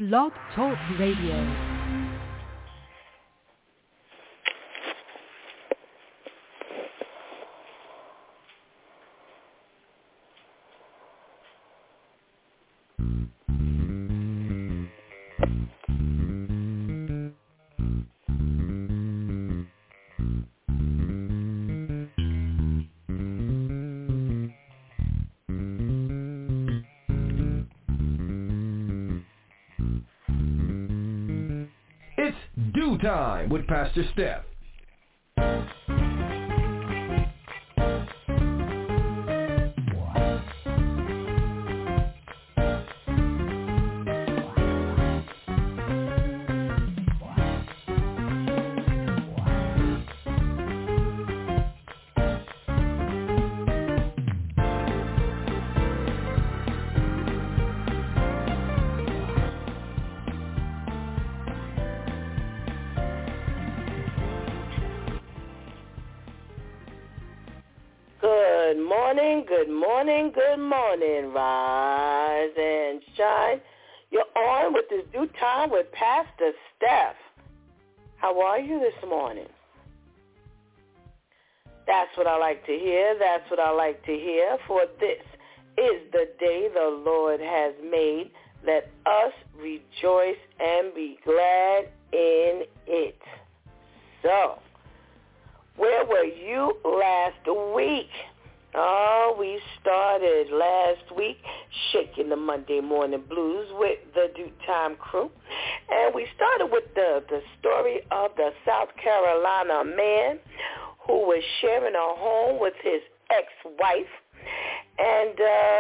Blog Talk Radio. Time with Pastor Steph. Good morning, rise and shine. You're on with this due time with Pastor Steph. How are you this morning? That's what I like to hear. That's what I like to hear. For this is the day the Lord has made. Let us rejoice and be glad in it. So, where were you last week? Oh, we started last week shaking the Monday morning blues with the Due Time crew. And we started with the story of the South Carolina man who was sharing a home with his ex-wife. And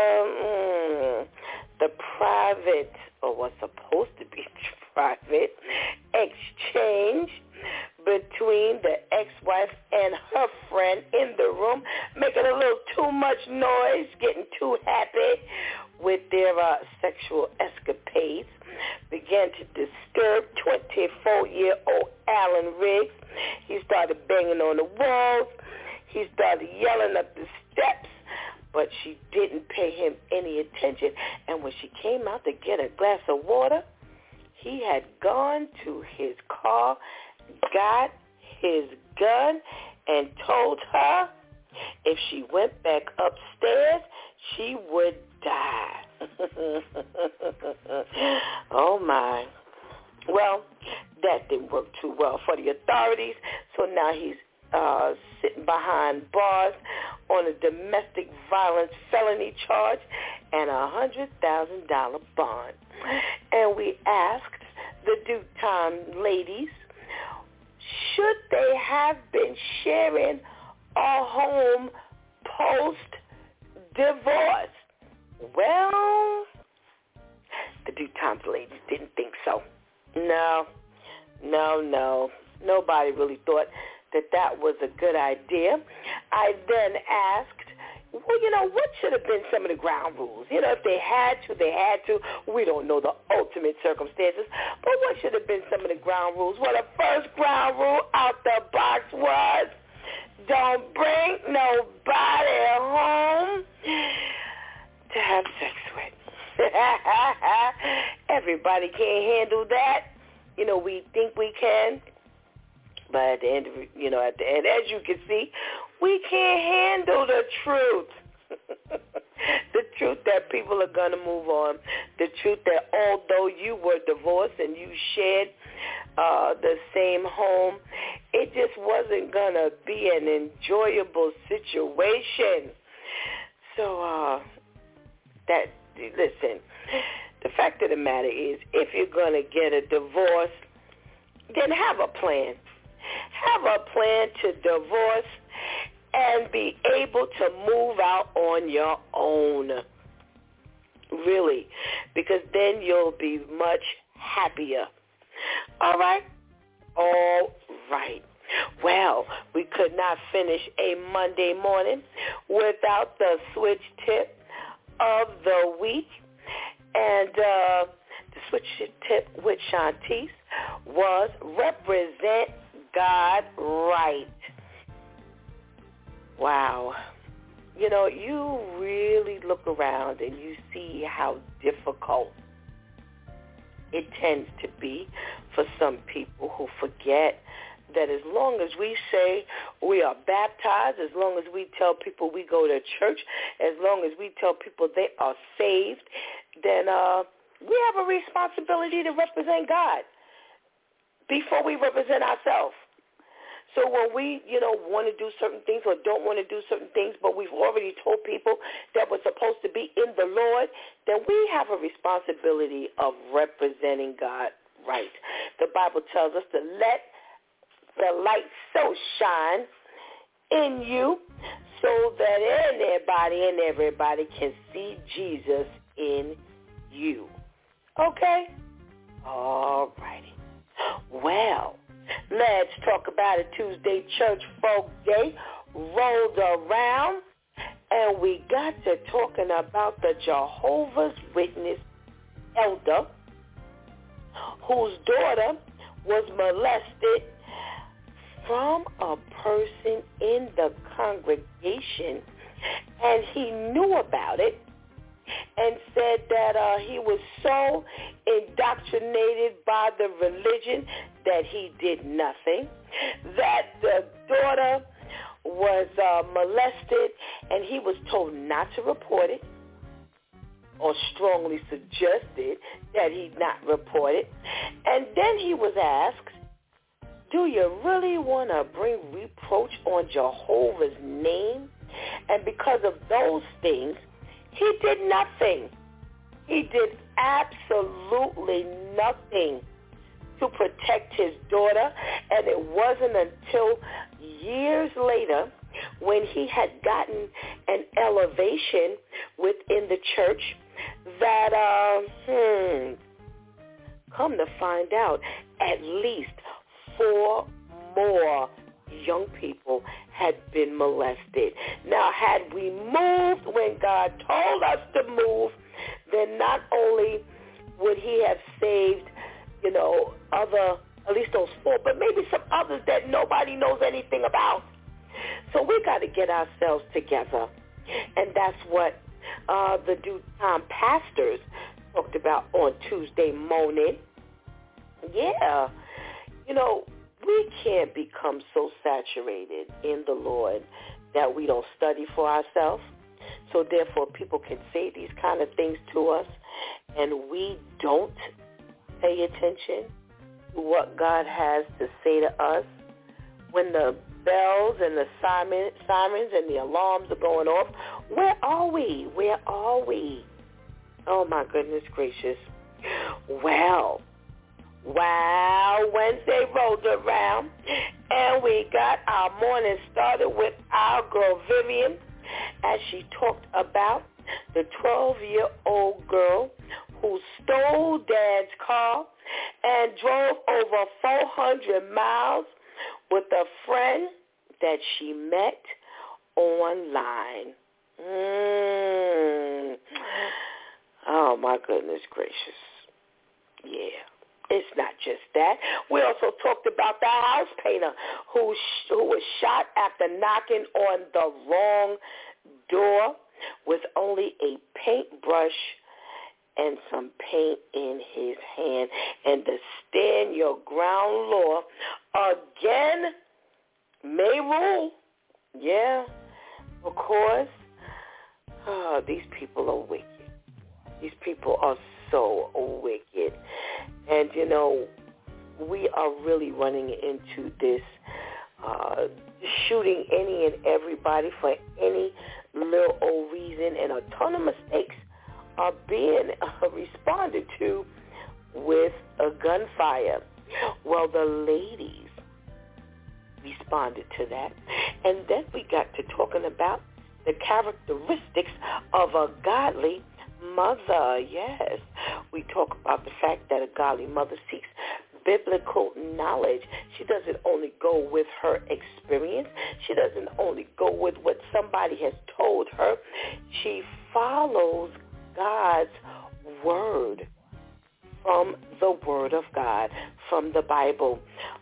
the private, or what's supposed to be private, exchange between the ex-wife and her friend in the room, making a little too much noise, getting too happy with their sexual escapades, began to disturb 24-year-old Alan Riggs. He started banging on the walls. He started yelling up the steps, but she didn't pay him any attention. And when she came out to get a glass of water, he had gone to his car, got his gun, and told her if she went back upstairs, she would die. Oh, my. Well, that didn't work too well for the authorities, so now he's sitting behind bars on a domestic violence felony charge and a $100,000 bond. And we asked the Due Time ladies, should they have been sharing a home post-divorce? Well, the Due Time ladies didn't think so. No. Nobody really thought that was a good idea. I then asked, well, what should have been some of the ground rules? If they had to, they had to. We don't know the ultimate circumstances, but what should have been some of the ground rules? Well, the first ground rule out the box was don't bring nobody home to have sex with. Everybody can't handle that. We think we can. But at the end, as you can see, we can't handle the truth. The truth that people are going to move on. The truth that although you were divorced and you shared the same home, it just wasn't going to be an enjoyable situation. So, listen, the fact of the matter is, if you're going to get a divorce, then have a plan. Have a plan to divorce and be able to move out on your own. Really. Because then you'll be much happier. All right? All right. Well, we could not finish a Monday morning without the switch tip of the week. And the switch tip with Shantice was represent God right. Wow. You really look around and you see how difficult it tends to be for some people who forget that as long as we say we are baptized, as long as we tell people we go to church, as long as we tell people they are saved, then we have a responsibility to represent God before we represent ourselves. So when we, want to do certain things or don't want to do certain things, but we've already told people that we're supposed to be in the Lord, then we have a responsibility of representing God right. The Bible tells us to let the light so shine in you so that anybody and everybody can see Jesus in you. Okay? All righty. Well, let's talk about it. Tuesday Church Folk Day rolled around, and we got to talking about the Jehovah's Witness elder whose daughter was molested from a person in the congregation, and he knew about it and said that he was so indoctrinated by the religion that he did nothing, that the daughter was molested, and he was told not to report it, or strongly suggested that he not report it. And then he was asked, do you really want to bring reproach on Jehovah's name? And because of those things, he did nothing. He did absolutely nothing to protect his daughter. And it wasn't until years later, when he had gotten an elevation within the church, that, come to find out, at least 4 more young people had been molested. Now, had we moved when God told us to move, then not only would he have saved, other, at least those 4, but maybe some others that nobody knows anything about. So we got to get ourselves together. And that's what the Due Time pastors talked about on Tuesday morning. Yeah. We can't become so saturated in the Lord that we don't study for ourselves. So therefore, people can say these kind of things to us, and we don't pay attention to what God has to say to us. When the bells and the sirens and the alarms are going off, where are we? Where are we? Oh, my goodness gracious. Well, Wednesday rolled around, and we got our morning started with our girl Vivian as she talked about the 12-year-old girl who stole Dad's car and drove over 400 miles with a friend that she met online. Oh, my goodness gracious. Yeah. It's not just that. We also talked about the house painter who was shot after knocking on the wrong door with only a paintbrush and some paint in his hand. And to stand your ground law again may rule. Yeah, of course. Oh, these people are wicked. These people are so wicked. And, we are really running into this shooting any and everybody for any little old reason, and a ton of mistakes are being responded to with a gunfire. Well, the ladies responded to that. And then we got to talking about the characteristics of a godly mother. Yes, we talk about the fact that a godly mother seeks biblical knowledge. She doesn't only go with her experience. She doesn't only go with what somebody has told her. She follows God's word from the word of God, from the Bible.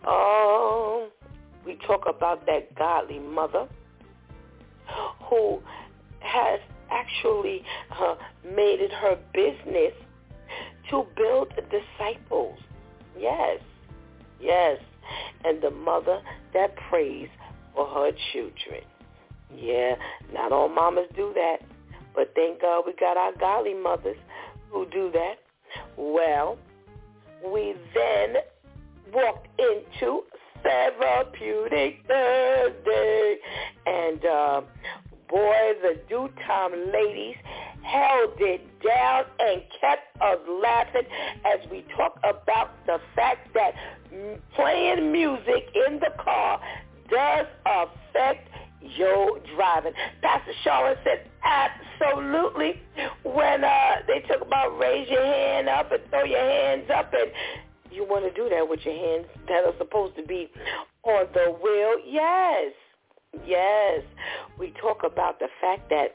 We talk about that godly mother who has actually made it her business to build disciples. Yes, yes. And the mother that prays for her children. Yeah, not all mamas do that, but thank God we got our godly mothers who do that. Well, we then walked into Therapeutic Thursday, and boy, the Due Time ladies held it down and kept us laughing as we talk about the fact that playing music in the car does affect your driving. Pastor Charlotte said absolutely when they talk about raise your hand up and throw your hands up, and you want to do that with your hands that are supposed to be on the wheel. Yes, yes. We talk about the fact that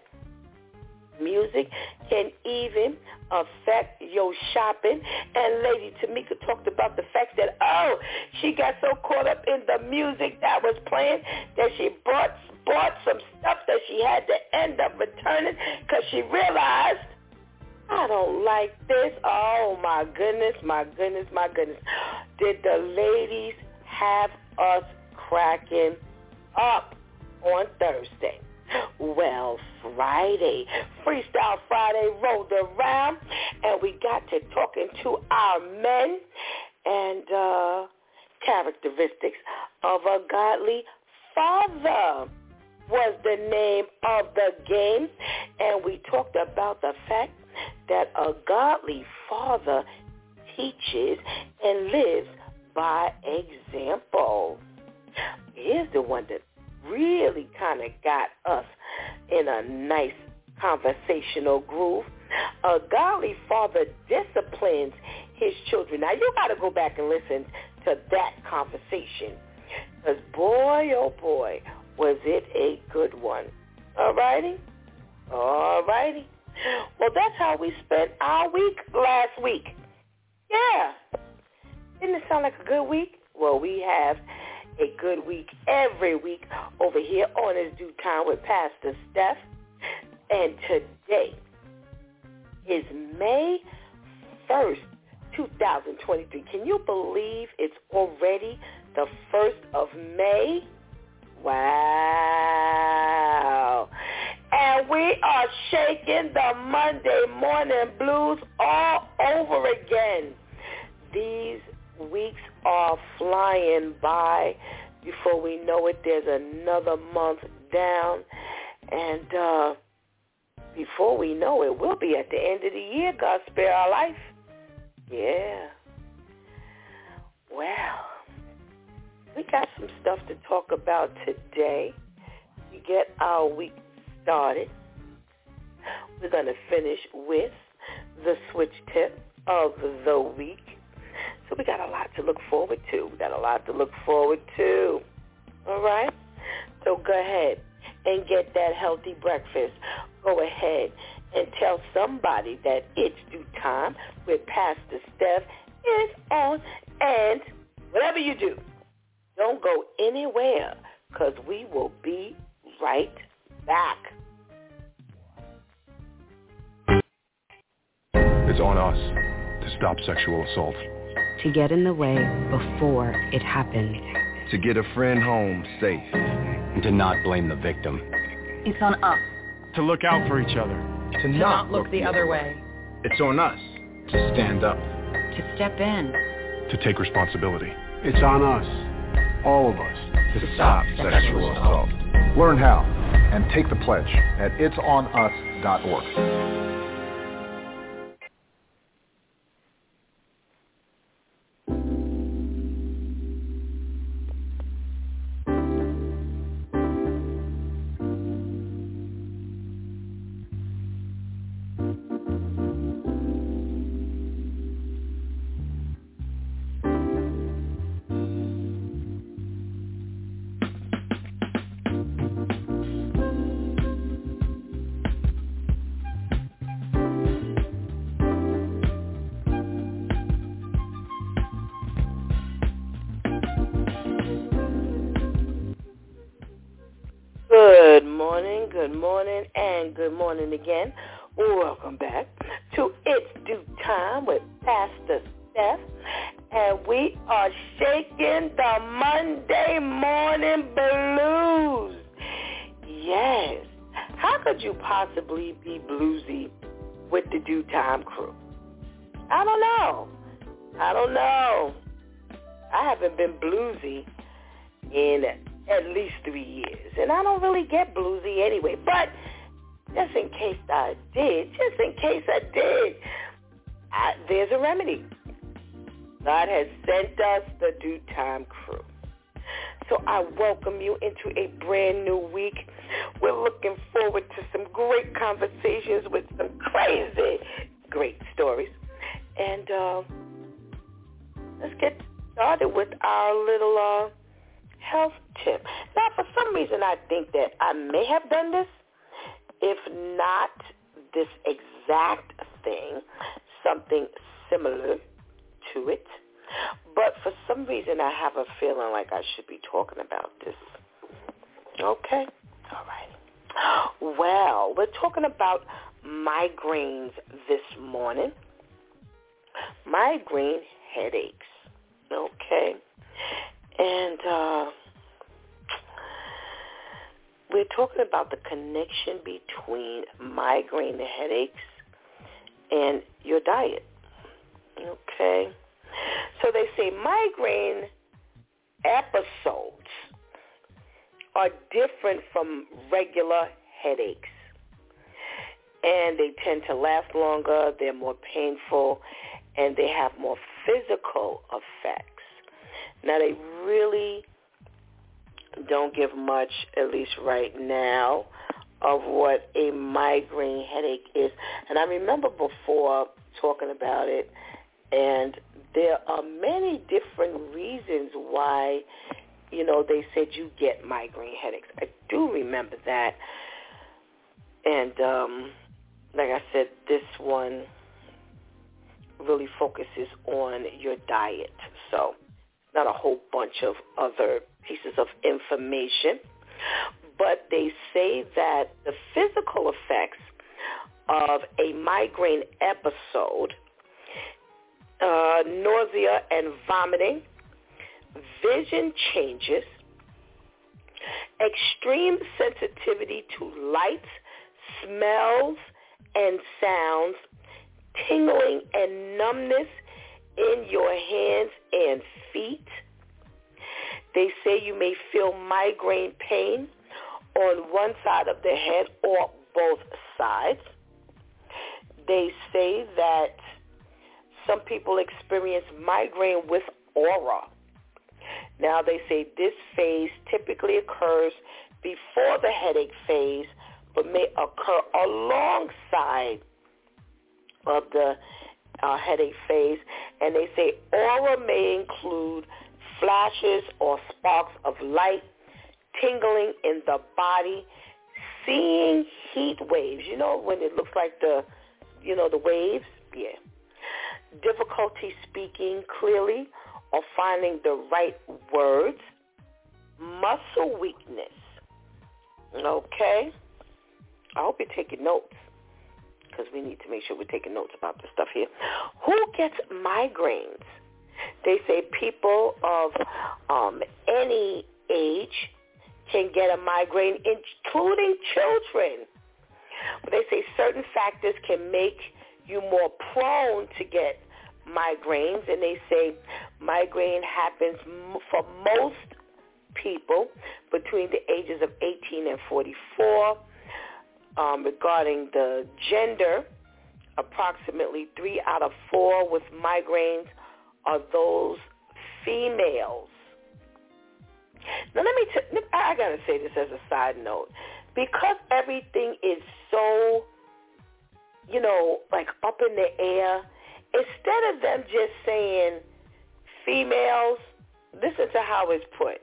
music can even affect your shopping. And Lady Tamika talked about the fact that, she got so caught up in the music that was playing that she bought some stuff that she had to end up returning because she realized, I don't like this. Oh, my goodness, my goodness, my goodness. Did the ladies have us cracking up on Thursday? Well, Friday, Freestyle Friday rolled around, and we got to talking to our men and characteristics of a godly father was the name of the game, and we talked about the fact that a godly father teaches and lives by example. Here's the one that really kind of got us in a nice conversational groove. A godly father disciplines his children. Now, you got to go back and listen to that conversation because, boy, oh, boy, was it a good one. All righty? All righty. Well, that's how we spent our week last week. Yeah. Didn't it sound like a good week? Well, we have a good week every week over here on It's Due Time with Pastor Steph. And today is May 1st, 2023. Can you believe it's already the 1st of May? Wow. And we are shaking the Monday morning blues all over again. These weeks are flying by. Before we know it, there's another month down. And before we know it, we'll be at the end of the year. God spare our life. Yeah. Well, we got some stuff to talk about today. We get our week started. We're going to finish with the switch tip of the week. So we got a lot to look forward to. All right? So go ahead and get that healthy breakfast. Go ahead and tell somebody that It's Due Time with Pastor Steph is on. And whatever you do, don't go anywhere because we will be right back. It's on us to stop sexual assault. To get in the way before it happens. To get a friend home safe. And to not blame the victim. It's on us. To look out for each other. To not look the other way. It's on us to stand up. To step in. To take responsibility. It's on us, all of us, to stop sexual assault. Learn how and take the pledge at itsonus.org. Good morning again. Welcome back to It's Due Time with Pastor Steph, and we are shaking the Monday morning blues. Yes. How could you possibly be bluesy with the Due Time crew? I don't know. I haven't been bluesy in at least 3 years, and I don't really get bluesy anyway. But just in case I did, there's a remedy. God has sent us the Due Time crew. So I welcome you into a brand new week. We're looking forward to some great conversations with some crazy, great stories. And let's get started with our little health tip. Now, for some reason, I think that I may have done this. If not this exact thing, something similar to it. But for some reason, I have a feeling like I should be talking about this. Okay? All right. Well, we're talking about migraines this morning. Migraine headaches. Okay? And we're talking about the connection between migraine headaches and your diet. Okay? So they say migraine episodes are different from regular headaches. And they tend to last longer, they're more painful, and they have more physical effects. Now, they really don't give much, at least right now, of what a migraine headache is. And I remember before talking about it, and there are many different reasons why, they said you get migraine headaches. I do remember that. And like I said, this one really focuses on your diet. So not a whole bunch of other pieces of information. But they say that the physical effects of a migraine episode, nausea and vomiting, vision changes, extreme sensitivity to lights, smells, and sounds, tingling and numbness in your hands and feet. They say you may feel migraine pain on one side of the head or both sides. They say that some people experience migraine with aura. Now, they say this phase typically occurs before the headache phase, but may occur alongside of the headache phase. And they say aura may include flashes or sparks of light, tingling in the body, seeing heat waves. When it looks like the waves? Yeah. Difficulty speaking clearly or finding the right words, muscle weakness. Okay? I hope you're taking notes, because we need to make sure we're taking notes about this stuff here. Who gets migraines? They say people of any age can get a migraine, including children. But they say certain factors can make you more prone to get migraines, and they say migraine happens for most people between the ages of 18 and 44. Regarding the gender, approximately 3 out of 4 with migraines are those females. Now, I got to say this as a side note. Because everything is so, like up in the air, instead of them just saying females, listen to how it's put.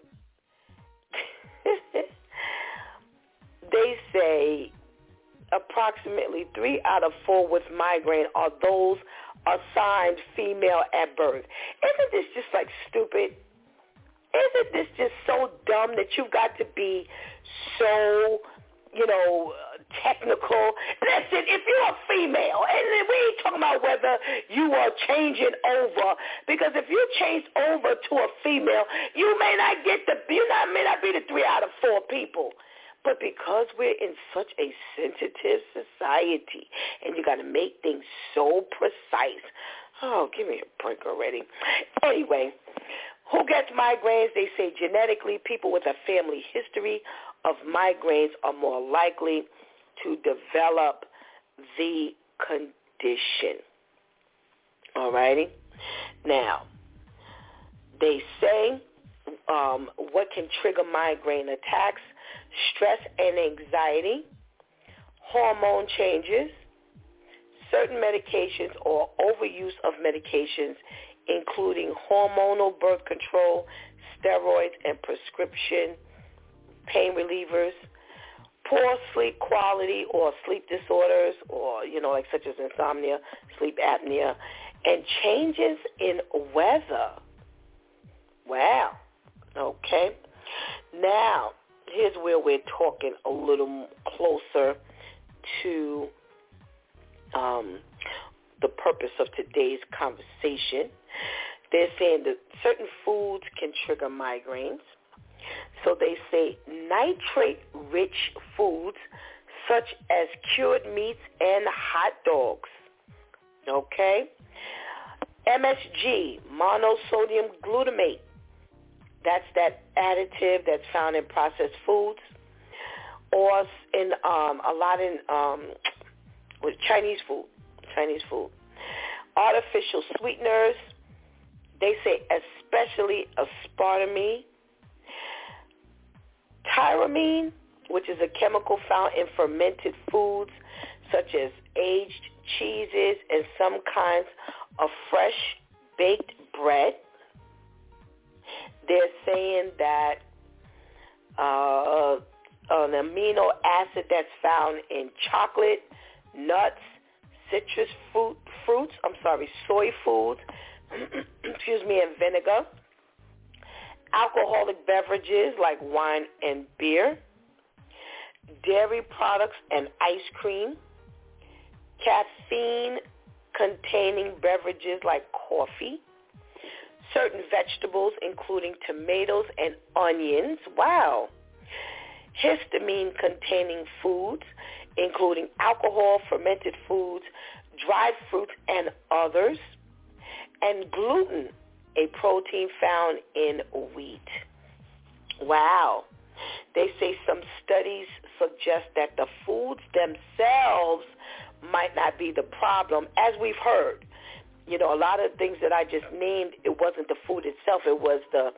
They say approximately 3 out of 4 with migraine are those assigned female at birth. Isn't this just like stupid? Isn't this just so dumb that you've got to be so, technical. Listen, if you're a female, and we ain't talking about whether you are changing over, because if you change over to a female, you may not be the 3 out of 4 people. But because we're in such a sensitive society, and you got to make things so precise, oh, give me a break already. Anyway, who gets migraines? They say genetically, people with a family history of migraines are more likely to develop the condition. All righty? Now, they say what can trigger migraine attacks: stress and anxiety, hormone changes, certain medications or overuse of medications, including hormonal birth control, steroids, and prescription pain relievers, poor sleep quality or sleep disorders, or, like such as insomnia, sleep apnea, and changes in weather. Wow. Okay. Now, here's where we're talking a little closer to the purpose of today's conversation. They're saying that certain foods can trigger migraines. So they say nitrate-rich foods such as cured meats and hot dogs. Okay? MSG, monosodium glutamate. That's that additive that's found in processed foods, or in a lot in with Chinese food. Artificial sweeteners. They say especially aspartame. Tyramine, which is a chemical found in fermented foods such as aged cheeses and some kinds of fresh baked bread. They're saying that an amino acid that's found in chocolate, nuts, citrus fruits, soy foods, and vinegar, alcoholic beverages like wine and beer, dairy products and ice cream, caffeine-containing beverages like coffee, certain vegetables including tomatoes and onions, wow, histamine-containing foods including alcohol, fermented foods, dried fruits, and others, and gluten, a protein found in wheat. Wow. They say some studies suggest that the foods themselves might not be the problem, as we've heard. A lot of things that I just named, it wasn't the food itself, it was the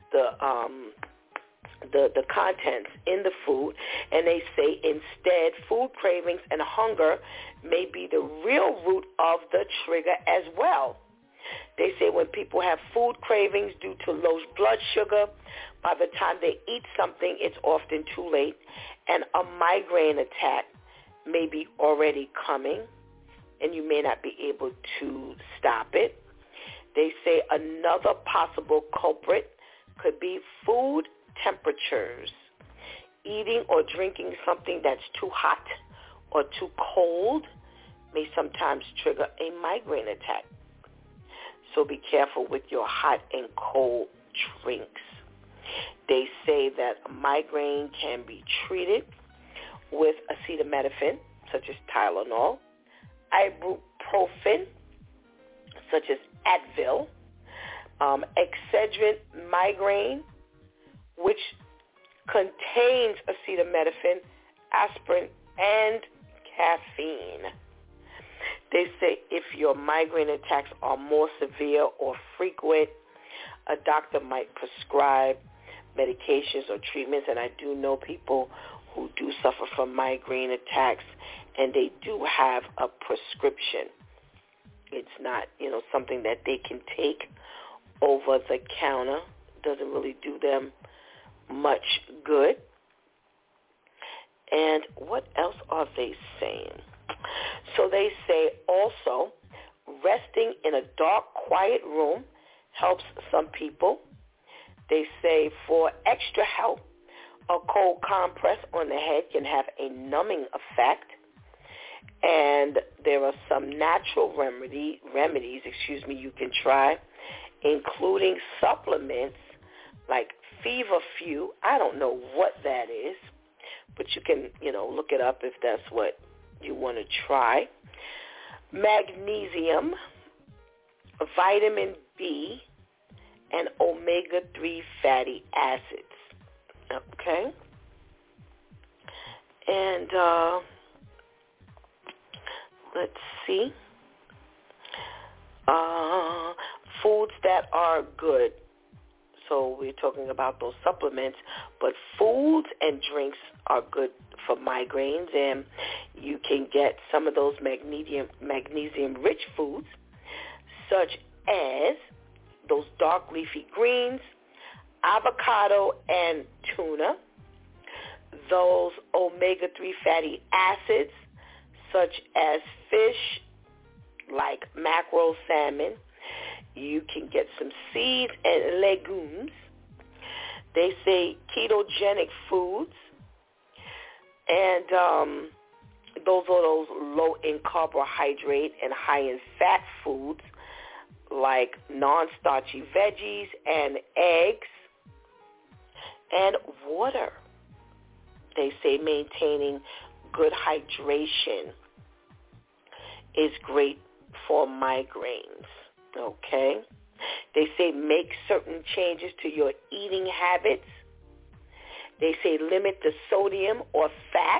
contents in the food. And they say instead food cravings and hunger may be the real root of the trigger as well. They say when people have food cravings due to low blood sugar, by the time they eat something, it's often too late, and a migraine attack may be already coming, and you may not be able to stop it. They say another possible culprit could be food temperatures. Eating or drinking something that's too hot or too cold may sometimes trigger a migraine attack. So be careful with your hot and cold drinks. They say that migraine can be treated with acetaminophen, such as Tylenol, ibuprofen, such as Advil, Excedrin migraine, which contains acetaminophen, aspirin, and caffeine. They say if your migraine attacks are more severe or frequent, a doctor might prescribe medications or treatments, and I do know people who do suffer from migraine attacks, and they do have a prescription. It's not, something that they can take over the counter. Doesn't really do them much good. And what else are they saying? So they say also resting in a dark, quiet room helps some people. They say for extra help, a cold compress on the head can have a numbing effect. And there are some natural remedies, you can try, including supplements like Feverfew. I don't know what that is, but you can, look it up if that's what you want to try. Magnesium, vitamin B, and omega-3 fatty acids. Okay? And let's see. Foods that are good. So we're talking about those supplements, but foods and drinks are good for migraines, and you can get some of those magnesium-rich foods, such as those dark leafy greens, avocado and tuna, those omega-3 fatty acids, such as fish like mackerel, salmon. You can get some seeds and legumes. They say ketogenic foods, and those are those low in carbohydrate and high in fat foods like non-starchy veggies and eggs and water. They say maintaining good hydration is great for migraines, okay? They say make certain changes to your eating habits. They say limit the sodium or fat,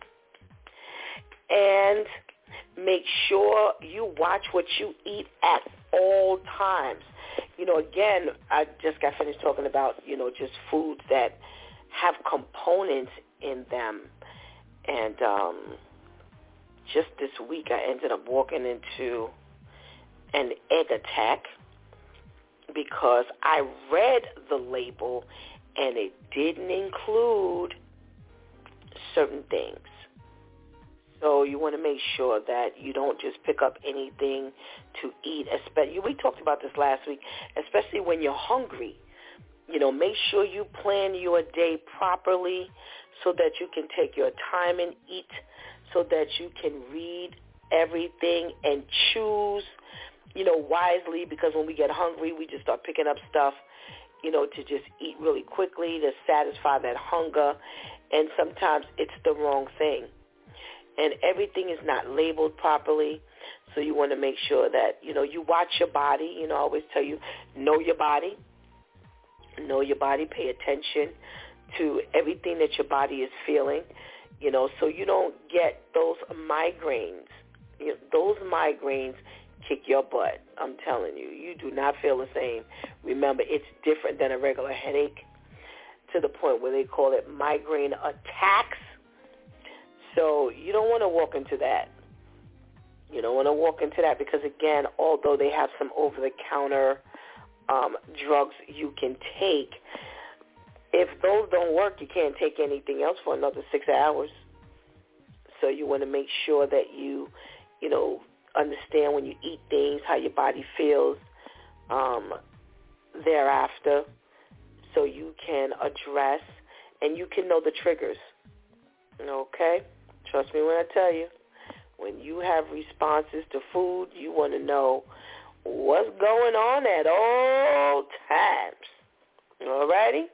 and make sure you watch what you eat at all times. Again, I just got finished talking about, just foods that have components in them. And just this week I ended up walking into an egg attack because I read the label and it didn't include certain things. So you want to make sure that you don't just pick up anything to eat. We talked about this last week, especially when you're hungry. Make sure you plan your day properly so that you can take your time and eat, so that you can read everything and choose, wisely, because when we get hungry, we just start picking up stuff, to just eat really quickly to satisfy that hunger, and sometimes it's the wrong thing. And everything is not labeled properly, so you want to make sure that, you watch your body. I always tell you, know your body. Know your body. Pay attention to everything that your body is feeling, so you don't get those migraines. Those migraines kick your butt. I'm telling you. You do not feel the same. Remember, it's different than a regular headache to the point where they call it migraine attacks. So you don't want to walk into that. You don't want to walk into that because, again, although they have some over-the-counter drugs you can take, if those don't work, you can't take anything else for another 6 hours. So you want to make sure that you understand when you eat things, how your body feels thereafter, so you can address and you can know the triggers. Okay? Trust me when I tell you, when you have responses to food, you want to know what's going on at all times. All righty?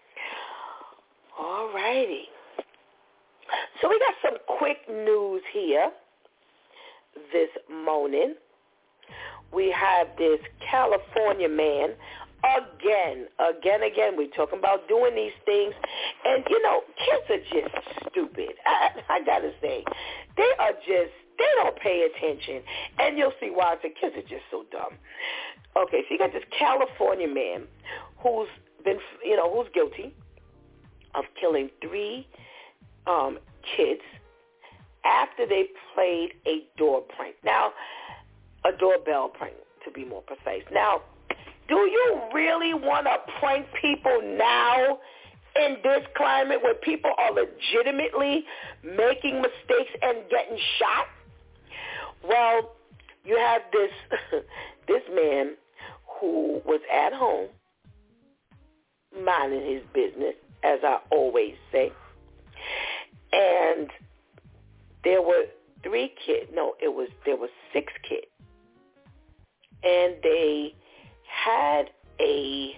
All righty. So we got some quick news here this morning. We have this California man, again, we're talking about doing these things, and, kids are just stupid. I got to say, they don't pay attention, and you'll see why. The kids are just so dumb. Okay, so you got this California man who's been, who's guilty of killing 3 kids after they played a door prank. Now, a doorbell prank, to be more precise. Now, do you really want to prank people now in this climate where people are legitimately making mistakes and getting shot? Well, you have this man who was at home minding his business, as I always say, And there were 3 kids. No, there were 6 kids. And they had a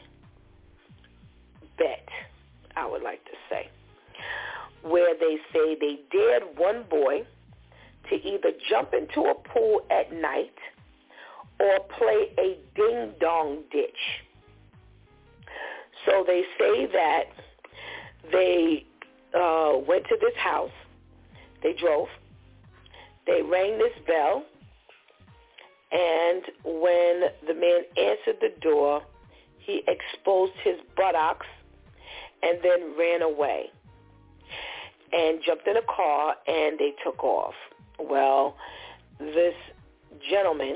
bet, I would like to say, where they say they dared one boy to either jump into a pool at night or play a ding-dong ditch. So they say that they went to this house. They drove. They rang this bell. And when the man answered the door, he exposed his buttocks and then ran away and jumped in a car, and they took off. Well, this gentleman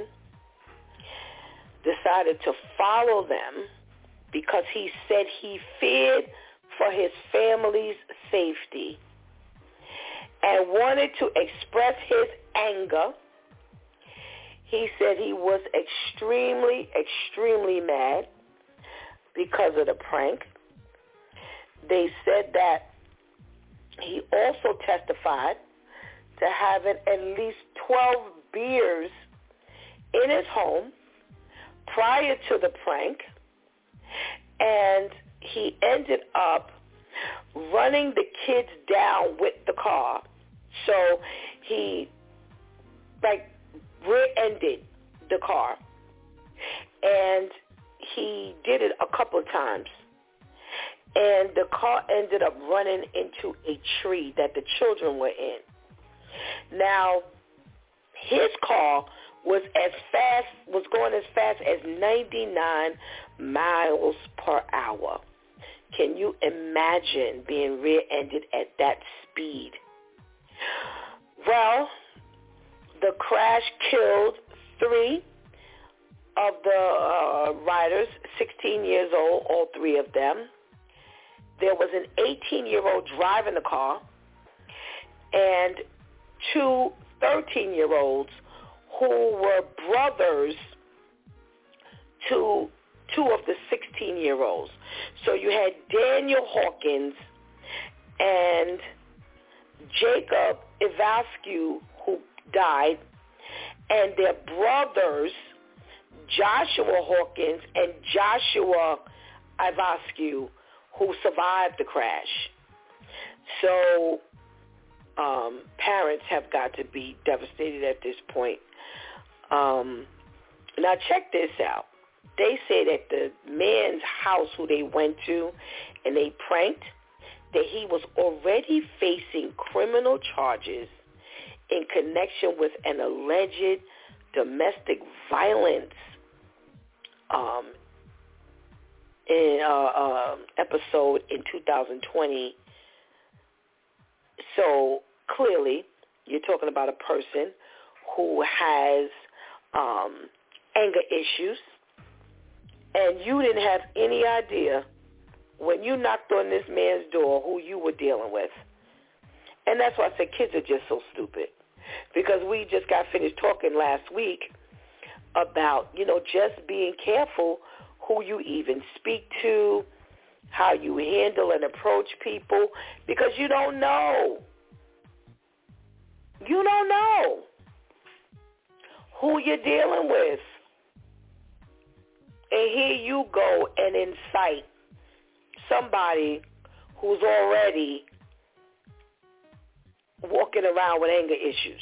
decided to follow them because he said he feared for his family's safety and wanted to express his anger. He said he was extremely, extremely mad because of the prank. They said that he also testified to having at least 12 beers in his home prior to the prank, and he ended up running the kids down with the car. So he, rear-ended the car, and he did it a couple of times. And the car ended up running into a tree that the children were in. Now, his car was going as fast as 99 miles per hour. Can you imagine being rear-ended at that speed? Well, the crash killed 3 of the riders, 16 years old, all 3 of them. There was an 18-year-old driving the car and 2 13-year-olds who were brothers to 2 of the 16-year-olds. So you had Daniel Hawkins and Jacob Ivascue, who died, and their brothers, Joshua Hawkins and Joshua Ivascue, who survived the crash. So parents have got to be devastated at this point. Now check this out. They say that the man's house who they went to and they pranked, that he was already facing criminal charges in connection with an alleged domestic violence episode in 2020. So clearly, you're talking about a person who has anger issues, and you didn't have any idea when you knocked on this man's door who you were dealing with. And that's why I say kids are just so stupid, because we just got finished talking last week about, just being careful who you even speak to, how you handle and approach people, because you don't know. You don't know who you're dealing with. And here you go and incite somebody who's already walking around with anger issues.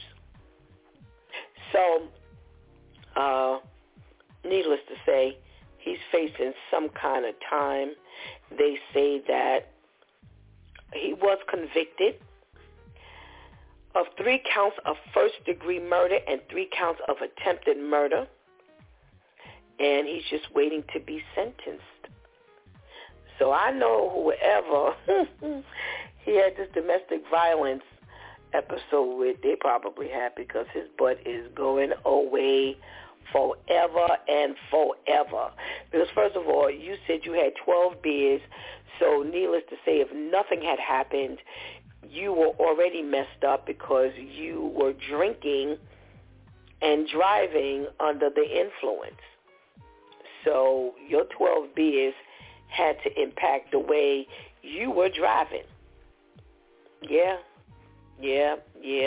So, needless to say, he's facing some kind of time. They say that he was convicted of 3 counts of first-degree murder and 3 counts of attempted murder, and he's just waiting to be sentenced. So I know whoever he had this domestic violence episode with, they probably happy because his butt is going away forever and forever. Because first of all, you said you had 12 beers, so needless to say, if nothing had happened, you were already messed up because you were drinking and driving under the influence. So your 12 beers had to impact the way you were driving. Yeah, Yeah.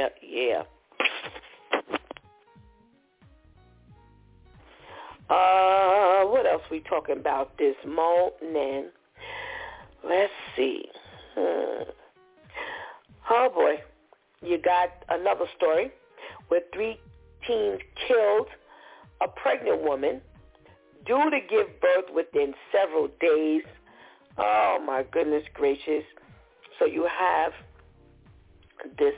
What else we talking about this morning? Let's see. Oh, boy. You got another story where 3 teens killed a pregnant woman due to give birth within several days. Oh, my goodness gracious. So you have these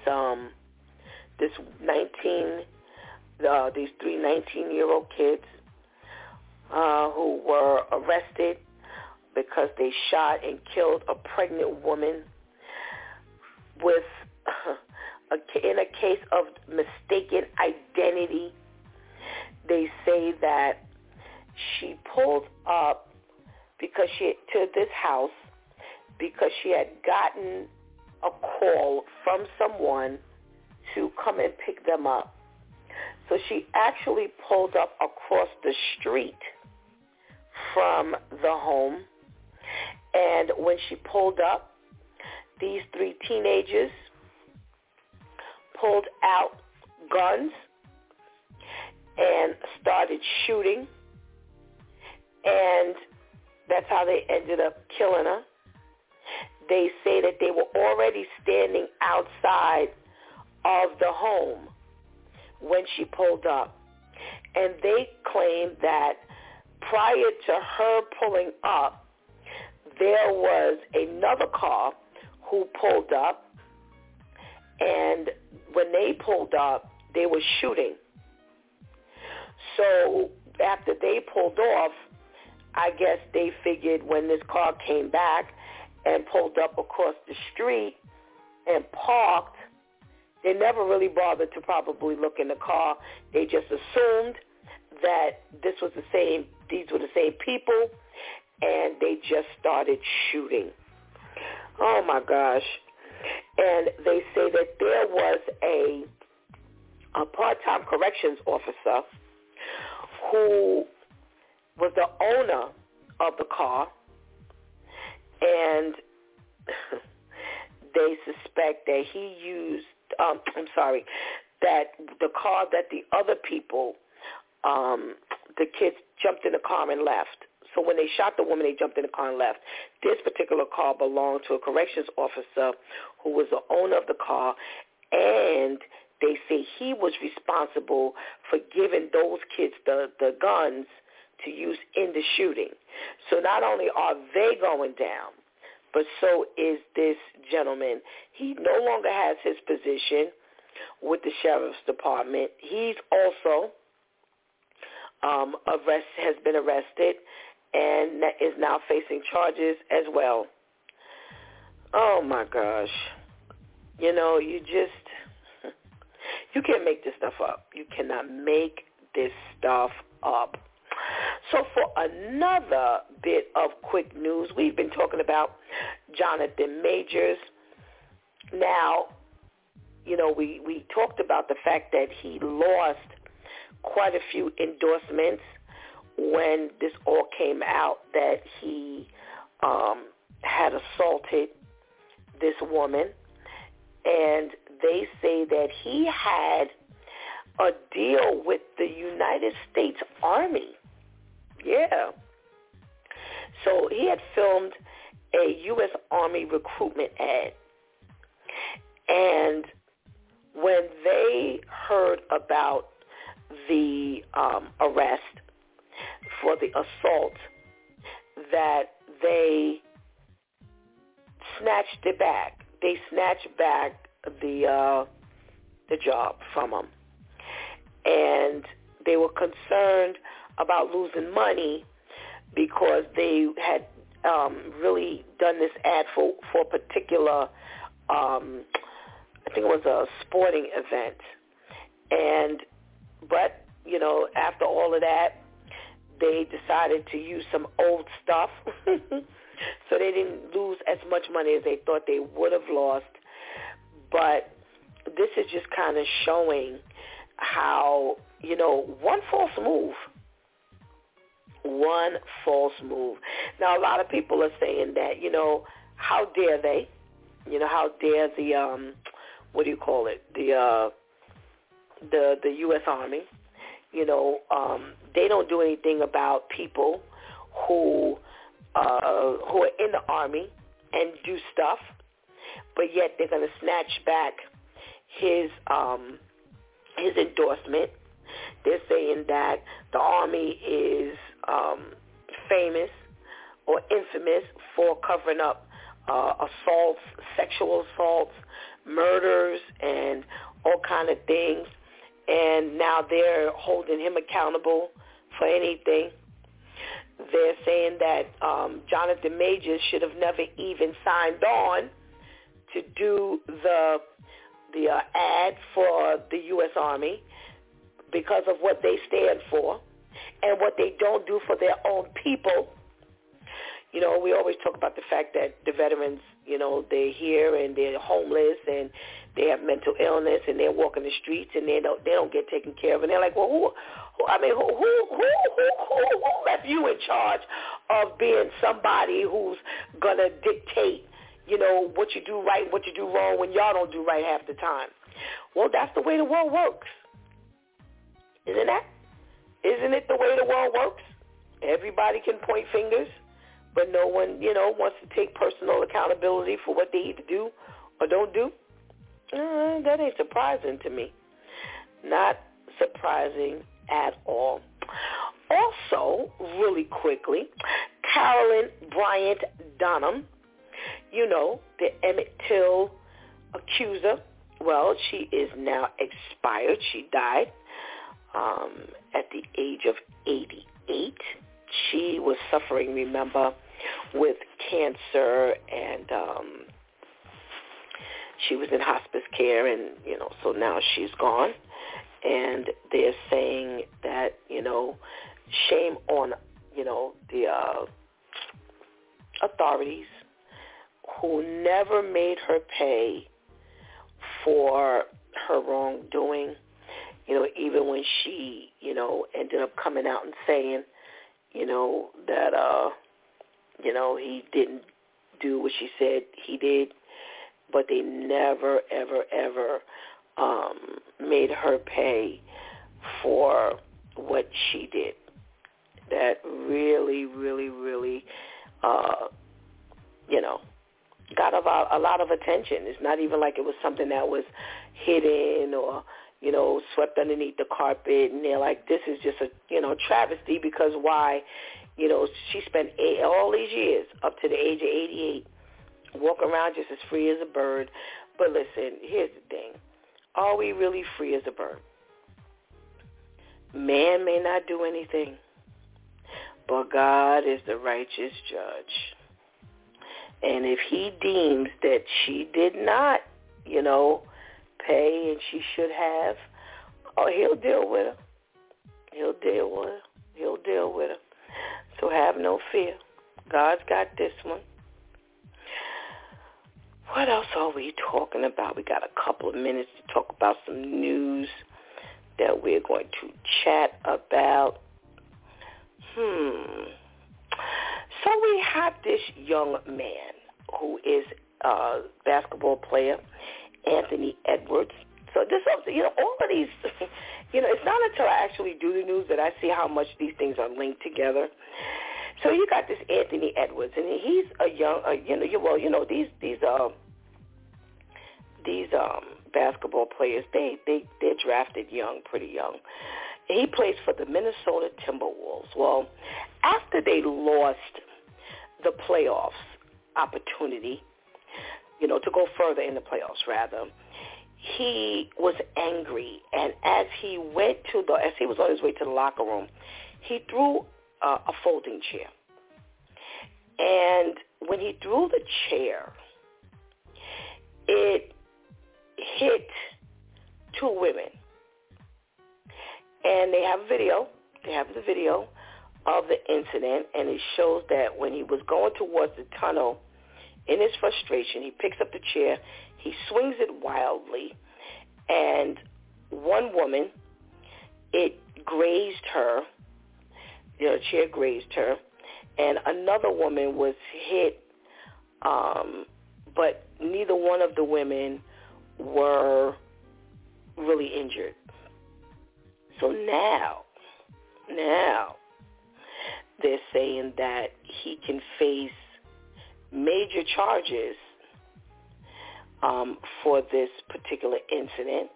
3 19-year-old kids who were arrested because they shot and killed a pregnant woman with in a case of mistaken identity. They say that she pulled up to this house because she had gotten a call from someone to come and pick them up. So she actually pulled up across the street from the home, and when she pulled up, these 3 teenagers pulled out guns and started shooting, and that's how they ended up killing her. They say that they were already standing outside of the home when she pulled up, and they claim that prior to her pulling up, there was another car who pulled up, and when they pulled up, they were shooting. So after they pulled off, I guess they figured when this car came back and pulled up across the street and parked, they never really bothered to probably look in the car. They just assumed that these were the same people, and they just started shooting. Oh, my gosh. And they say that there was a part-time corrections officer who was the owner of the car, and they suspect that he used, that the car that the other people, the kids jumped in the car and left. So when they shot the woman, they jumped in the car and left. This particular car belonged to a corrections officer who was the owner of the car, and they say he was responsible for giving those kids the guns to use in the shooting. So not only are they going down, but so is this gentleman. He no longer has his position with the sheriff's department. He's also has been arrested and is now facing charges as well. Oh, my gosh. You know, you can't make this stuff up. You cannot make this stuff up. So for another bit of quick news, we've been talking about Jonathan Majors. Now, you know, we talked about the fact that he lost quite a few endorsements when this all came out, that he had assaulted this woman. And they say that he had a deal with the United States Army. Yeah. So he had filmed a U.S. Army recruitment ad. And when they heard about the arrest for the assault, that they snatched it back. They snatched back the job from him. And they were concerned about losing money because they had really done this ad for a particular, I think it was a sporting event. But, you know, after all of that, they decided to use some old stuff. So they didn't lose as much money as they thought they would have lost. But this is just kind of showing how, you know, one false move. Now, a lot of people are saying that, you know, how dare they? You know, how dare the the U.S. Army. They don't do anything about people who are in the Army and do stuff, but yet they're going to snatch back his endorsement. They're saying that the Army is famous or infamous for covering up assaults, sexual assaults, murders, and all kind of things. And now they're holding him accountable for anything. They're saying that Jonathan Majors should have never even signed on to do the ad for the U.S. Army because of what they stand for and what they don't do for their own people. We always talk about the fact that the veterans, they're here and they're homeless and they have mental illness and they're walking the streets and they don't get taken care of. And they're like, well, who left you in charge of being somebody who's gonna dictate, what you do right, what you do wrong when y'all don't do right half the time? Well, that's the way the world works, isn't that? Isn't it the way the world works? Everybody can point fingers, but no one, wants to take personal accountability for what they either do or don't do. That ain't surprising to me. Not surprising at all. Also, really quickly, Carolyn Bryant Donham, the Emmett Till accuser. Well, she is now expired. She died at the age of 88. She was suffering, remember, with cancer, and she was in hospice care, and, so now she's gone. And they're saying that, shame on, the authorities who never made her pay for her wrongdoing, even when she, ended up coming out and saying, that, he didn't do what she said he did, but they never, ever, ever made her pay for what she did. That really, really, really, got a lot of attention. It's not even like it was something that was hidden or, swept underneath the carpet, and they're like, this is just a, travesty, because why? She spent all these years up to the age of 88 walking around just as free as a bird. But listen, here's the thing. Are we really free as a bird? Man may not do anything, but God is the righteous judge. And if he deems that she did not, pay and she should have, he'll deal with her. He'll deal with her. He'll deal with her. So have no fear. God's got this one. What else are we talking about? We got a couple of minutes to talk about some news that we're going to chat about. So we have this young man who is a basketball player, Anthony Edwards. So this, all of these, it's not until I actually do the news that I see how much these things are linked together. So you got this Anthony Edwards, and he's a young, these basketball players, they're drafted young, pretty young. He plays for the Minnesota Timberwolves. Well, after they lost the playoffs opportunity, to go further in the playoffs, rather, he was angry, and as he was on his way to the locker room, he threw a folding chair. And when he threw the chair, it hit two women. And they have video. They have the video of the incident, and it shows that when he was going towards the tunnel, in his frustration, he picks up the chair, he swings it wildly, and one woman, it grazed her, the chair grazed her, and another woman was hit, but neither one of the women were really injured. So now they're saying that he can face major charges for this particular incident.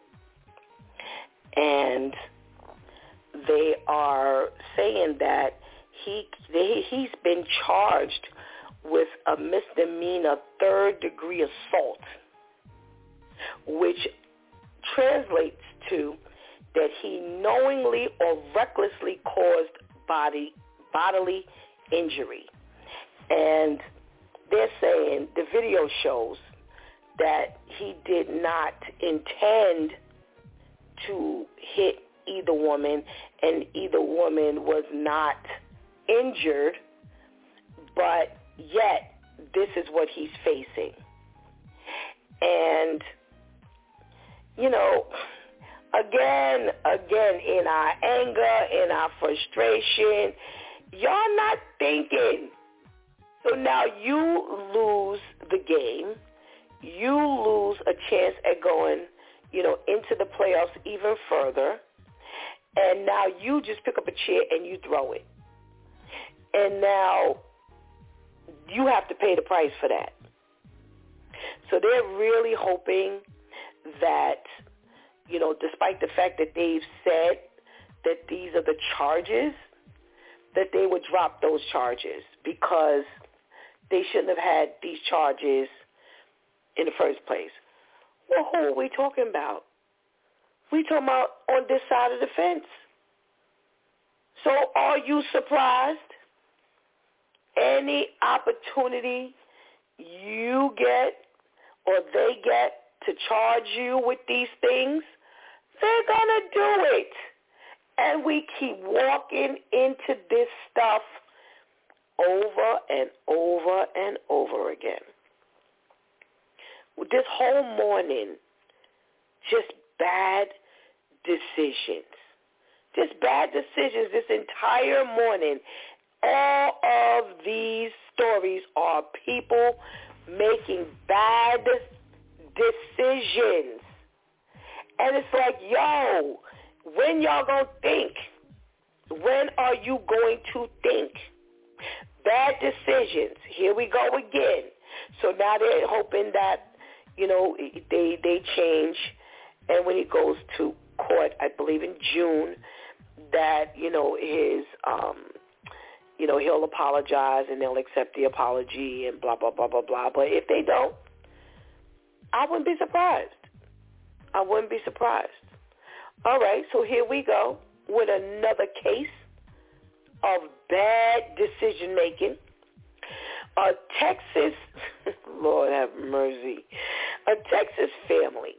And they are saying that he's been charged with a misdemeanor third-degree assault, which translates to that he knowingly or recklessly caused bodily injury. And they're saying the video shows that he did not intend to hit either woman, and either woman was not injured, but yet this is what he's facing. And, you know, again, in our anger, in our frustration, y'all not thinking. So now you lose the game. You lose a chance at going, into the playoffs even further. And now you just pick up a chair and you throw it. And now you have to pay the price for that. So they're really hoping that, despite the fact that they've said that these are the charges, that they would drop those charges, because they shouldn't have had these charges in the first place. Well, who are we talking about? We talking about on this side of the fence. So are you surprised? Any opportunity you get or they get to charge you with these things, they're going to do it. And we keep walking into this stuff over and over and over again. This whole morning, just bad decisions. Just bad decisions this entire morning. All of these stories are people making bad decisions. And it's like, yo, when y'all gonna think? When are you going to think? Bad decisions. Here we go again. So now they're hoping that, they change. And when he goes to court, I believe in June, that, his, he'll apologize and they'll accept the apology and blah, blah, blah, blah, blah. But if they don't, I wouldn't be surprised. All right, so here we go with another case of bad decision-making. A Texas, Lord have mercy, a Texas family,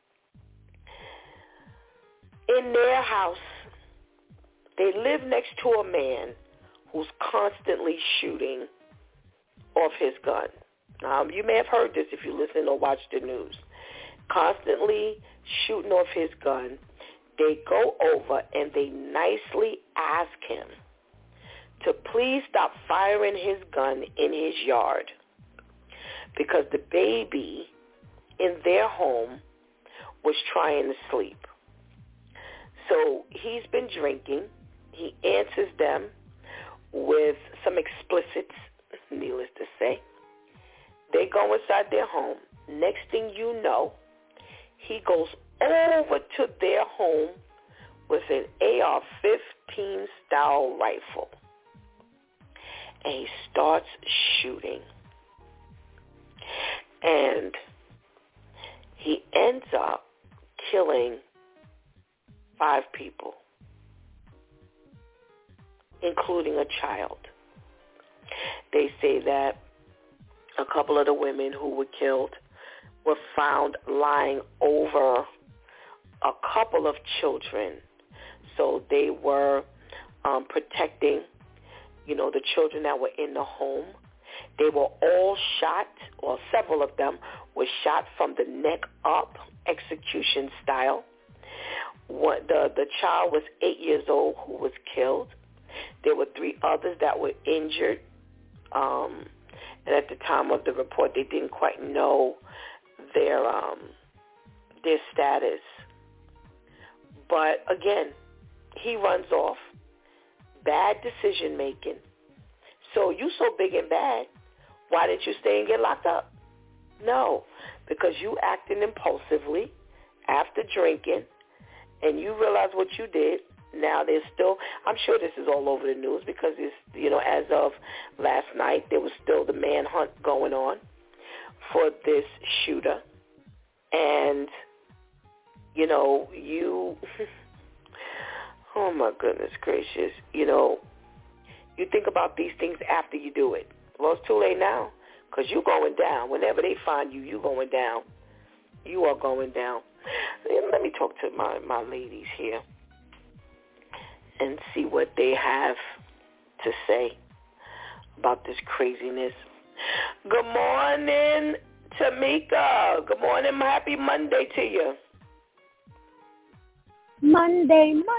in their house, they live next to a man who's constantly shooting off his gun. You may have heard this if you listen or watch the news. Constantly shooting off his gun. They go over and they nicely ask him to please stop firing his gun in his yard, because the baby in their home was trying to sleep. So he's been drinking. He answers them with some explicits, needless to say. They go inside their home. Next thing you know, he goes over to their home with an AR-15 style rifle. And he starts shooting. And he ends up killing 5 people, including a child. They say that a couple of the women who were killed were found lying over a couple of children. So they were protecting, the children that were in the home. They were all shot, or several of them were shot from the neck up, execution style. The child was 8 years old who was killed. There were 3 others that were injured. And at the time of the report, they didn't quite know their their status. But again, he runs off. Bad decision making. So you so big and bad, why didn't you stay and get locked up? No, because you acting impulsively after drinking, and you realize what you did. Now there's still, I'm sure this is all over the news because it's, as of last night, there was still the manhunt going on for this shooter. And, oh my goodness gracious, you think about these things after you do it. Well, it's too late now because you're going down. Whenever they find you, you're going down. You are going down. Let me talk to my ladies here and see what they have to say about this craziness. Good morning, Tamika. Good morning. Happy Monday to you. Monday morning.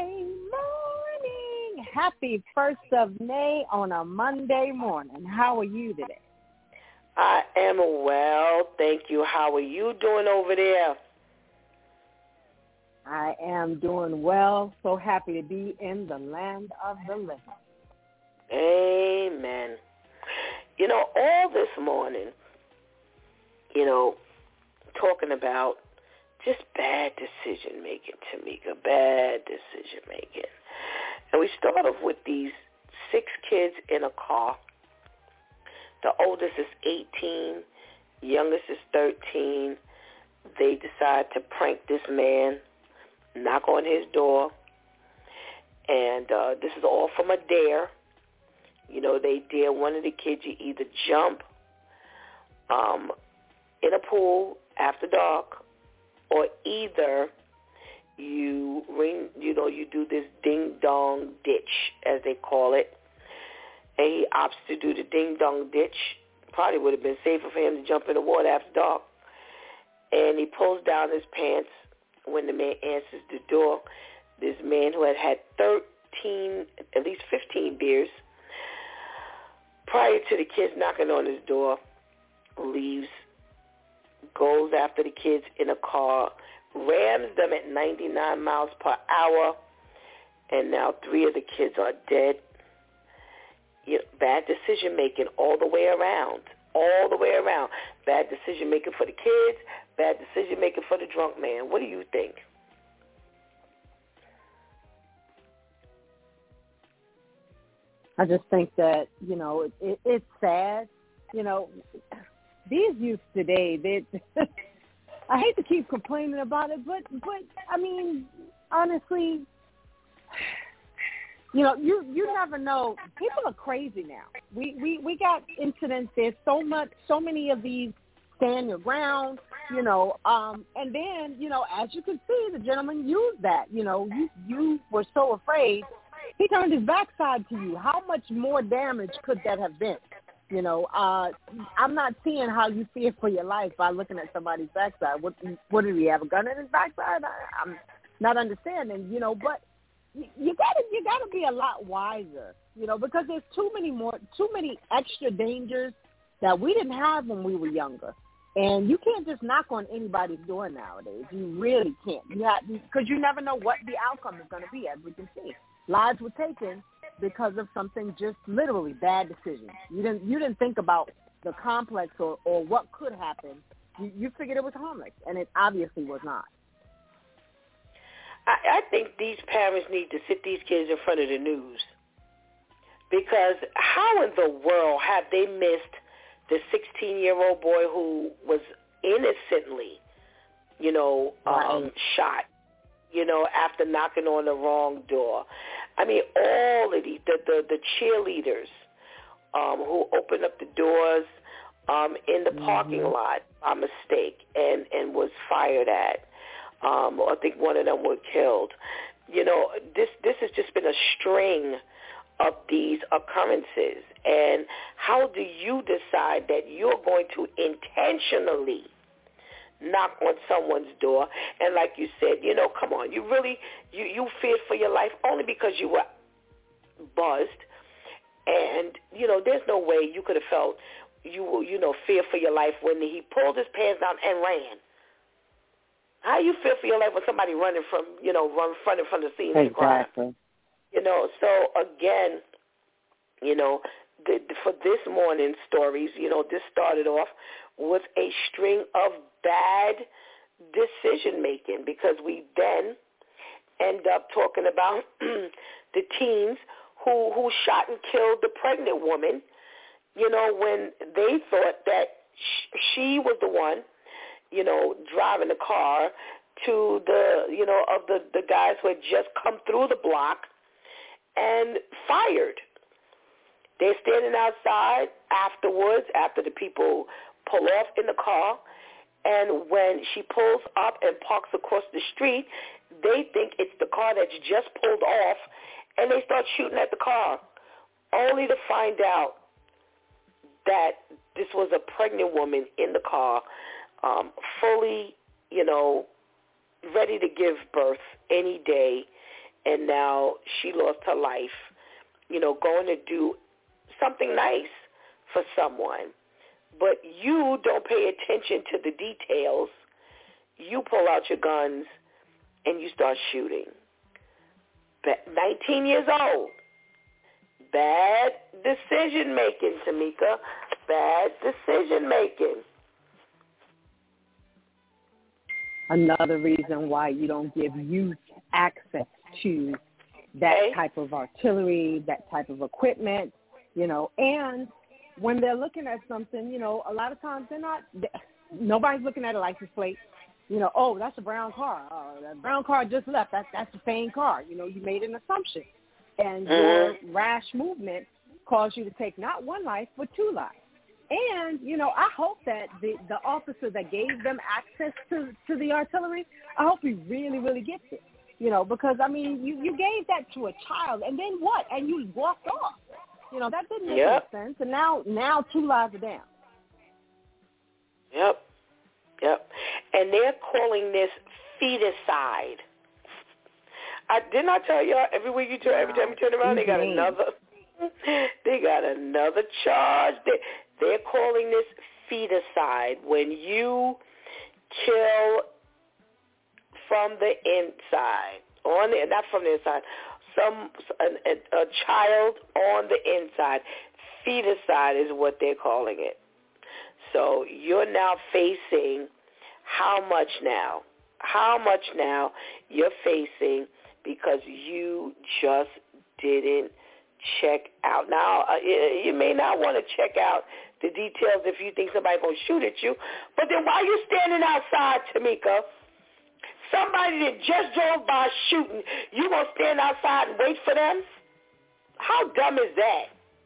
Happy 1st of May on a Monday morning. How are you today? I am well, thank you. How are you doing over there? I am doing well. So happy to be in the land of the living. Amen. All this morning, talking about just bad decision making, Tamika, bad decision making. And we start off with these 6 kids in a car. The oldest is 18, youngest is 13. They decide to prank this man, knock on his door, and this is all from a dare. They dare one of the kids, you either jump in a pool after dark, or either you ring, you do this ding-dong ditch, as they call it. And he opts to do the ding-dong ditch. Probably would have been safer for him to jump in the water after dark. And he pulls down his pants when the man answers the door. This man who had 13, at least 15 beers prior to the kids knocking on his door, leaves, goes after the kids in a car, rams them at 99 miles per hour, and now 3 of the kids are dead. Bad decision-making all the way around. Bad decision-making for the kids, bad decision-making for the drunk man. What do you think? I just think that, it's sad. These youth today, I hate to keep complaining about it, but I mean, honestly, you never know. People are crazy now. We got incidents. There's so many of these stand your ground, and then, as you can see, the gentleman used that. You were so afraid. He turned his backside to you. How much more damage could that have been? I'm not seeing how you fear for your life by looking at somebody's backside. What did he have, a gun in his backside? I'm not understanding, but you gotta be a lot wiser, because there's too many extra dangers that we didn't have when we were younger. And you can't just knock on anybody's door nowadays. You really can't. Because you never know what the outcome is going to be, as we can see. Lives were taken because of something just literally bad decisions. You didn't think about the complex or what could happen. You figured it was harmless, and it obviously was not. I think these parents need to sit these kids in front of the news, because how in the world have they missed the 16-year-old boy who was innocently, shot, after knocking on the wrong door? I mean, all of the cheerleaders who opened up the doors in the parking lot by mistake and was fired at. I think one of them were killed. This has just been a string of these occurrences. And how do you decide that you're going to intentionally knock on someone's door? And like you said, come on, you really, you feared for your life only because you were buzzed. And, there's no way you could have felt fear for your life when he pulled his pants down and ran. How you feel for your life when somebody running from the scene of the crime? Exactly. So again, for this morning's stories, this started off with a string of bad decision making, because we then end up talking about the teens who shot and killed the pregnant woman, when they thought that she was the one, driving the car to the guys who had just come through the block and fired. They're standing outside afterwards, after the people pull off in the car, and when she pulls up and parks across the street, they think it's the car that's just pulled off, and they start shooting at the car, only to find out that this was a pregnant woman in the car, fully, ready to give birth any day, and now she lost her life, going to do something nice for someone. But you don't pay attention to the details. You pull out your guns and you start shooting. 19 years old. Bad decision making, Tamika. Bad decision making. Another reason why you don't give youth access to that type of artillery, that type of equipment, and when they're looking at something, a lot of times nobody's looking at a license plate. Oh, that's a brown car. That brown car just left. That's the same car. You made an assumption. And your rash movement caused you to take not one life, but 2 lives. And, I hope that the officer that gave them access to the artillery, I hope he really, really gets it. Because, you gave that to a child, and then what? And you walked off. That didn't make any sense. And now 2 lives are down. Yep. And they're calling this feticide. Didn't I tell y'all every time you turn around, they got another charge. They're calling this feticide, when you kill from the inside, not from the inside, a child on the inside. Feticide is what they're calling it. So you're now facing how much now? How much now you're facing because you just didn't check out. Now, you may not want to check out the details if you think somebody's going to shoot at you, but then while you're standing outside, Tamika, somebody that just drove by shooting, you going to stand outside and wait for them? How dumb is that?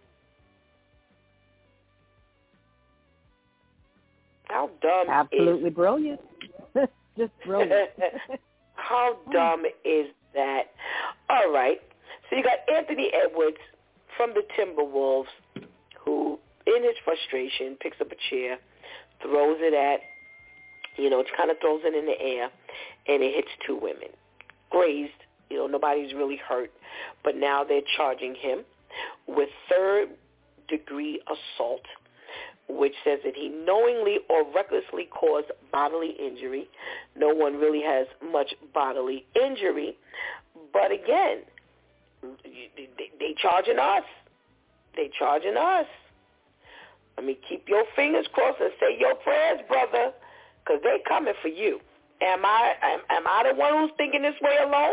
How dumb Absolutely brilliant. Just brilliant. How dumb is that? All right. So you got Anthony Edwards from the Timberwolves, who, in his frustration, picks up a chair, throws it at, kind of throws it in the air, and it hits 2 women. Grazed, nobody's really hurt. But now they're charging him with 3rd-degree assault, which says that he knowingly or recklessly caused bodily injury. No one really has much bodily injury. But again, they charging us. They charging us. Keep your fingers crossed and say your prayers, brother, because they coming for you. Am I the one who's thinking this way alone?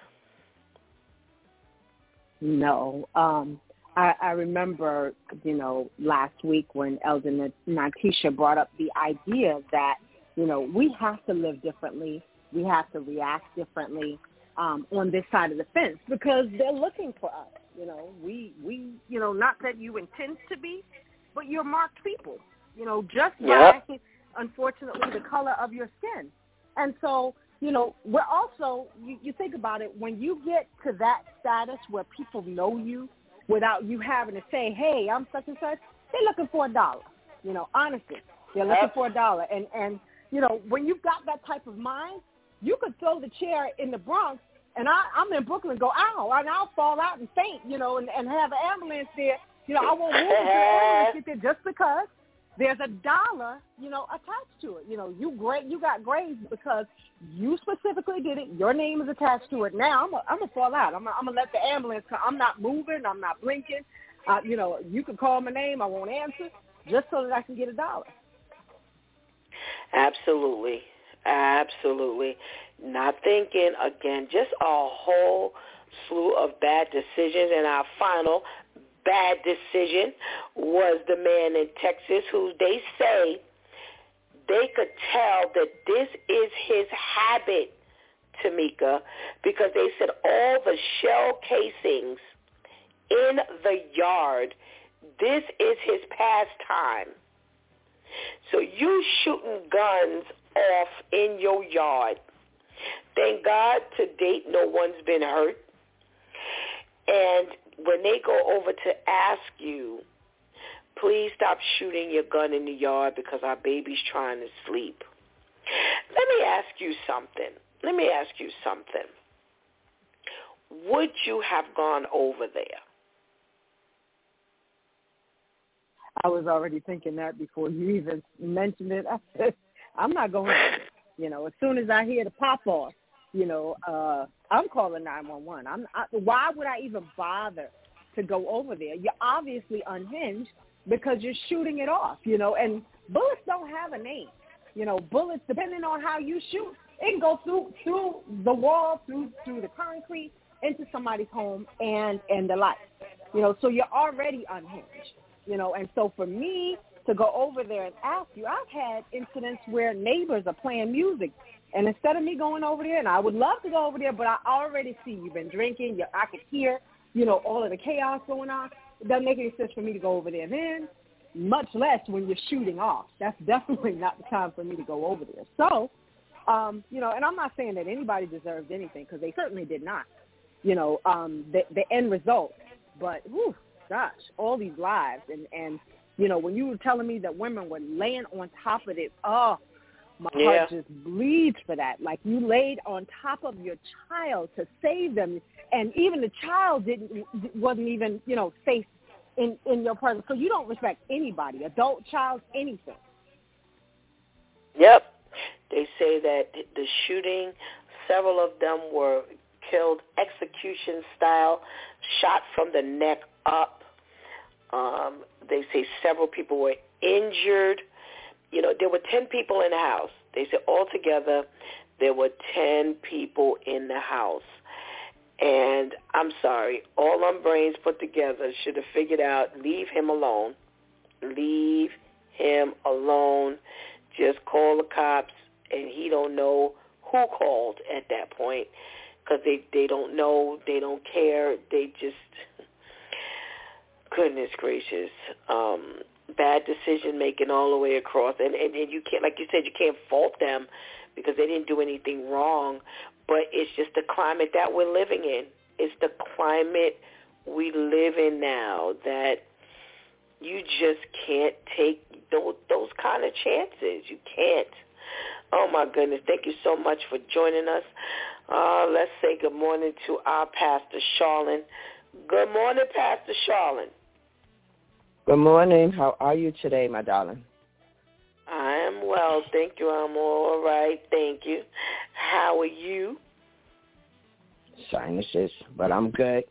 No. I remember, last week when Elder Natisha brought up the idea that, we have to live differently. We have to react differently on this side of the fence because they're looking for us. We not that you intend to be, but you're marked people, just by, unfortunately, the color of your skin. And so, we're also, you think about it, when you get to that status where people know you without you having to say, hey, I'm such and such, they're looking for $1. Honestly, they're looking for $1. And when you've got that type of mind, you could throw the chair in the Bronx, and I'm in Brooklyn and go, ow, and I'll fall out and faint, and have an ambulance there. I won't move until the ambulance get there just because there's $1, attached to it. You got grades because you specifically did it. Your name is attached to it. Now I'm gonna fall out. I'm gonna let the ambulance come. I'm not moving. I'm not blinking. You can call my name. I won't answer just so that I can get $1. Absolutely. Not thinking, again, just a whole slew of bad decisions. And our final bad decision was the man in Texas who they say they could tell that this is his habit, Tamika, because they said all the shell casings in the yard, this is his pastime. So you shooting guns off in your yard. Thank God to date no one's been hurt. And when they go over to ask you, please stop shooting your gun in the yard because our baby's trying to sleep. Let me ask you something. Would you have gone over there? I was already thinking that before you even mentioned it. I said, I'm not going there. As soon as I hear the pop-off, I'm calling 911. Why would I even bother to go over there? You're obviously unhinged because you're shooting it off, and bullets don't have a name. Bullets, depending on how you shoot, it can go through the wall, through the concrete, into somebody's home and the light. So you're already unhinged. And so for me to go over there and ask you, I've had incidents where neighbors are playing music. And instead of me going over there, and I would love to go over there, but I already see you've been drinking. I could hear, all of the chaos going on. It doesn't make any sense for me to go over there then, much less when you're shooting off. That's definitely not the time for me to go over there. So, and I'm not saying that anybody deserves anything because they certainly did not, the end result. But, whew, gosh, all these lives. And when you were telling me that women were laying on top of it, my heart just bleeds for that. Like you laid on top of your child to save them, and even the child wasn't even safe in your presence. So you don't respect anybody, adult, child, anything. Yep, they say that the shooting, several of them were killed execution style, shot from the neck up. They say several people were injured. There were 10 people in the house. They said altogether there were 10 people in the house. And I'm sorry, all them brains put together should have figured out, leave him alone. Leave him alone. Just call the cops, and he don't know who called at that point because they don't know, they don't care, they just, goodness gracious. Bad decision making all the way across, and you can't, like you said, you can't fault them because they didn't do anything wrong. But it's just the climate that we're living in. It's the climate we live in now that you just can't take those kind of chances. You can't. Oh my goodness! Thank you so much for joining us. Let's say good morning to our Pastor Charlene. Good morning, Pastor Charlene. Good morning. How are you today, my darling? I am well, thank you. I'm all right, thank you. How are you? Sinuses, but I'm good.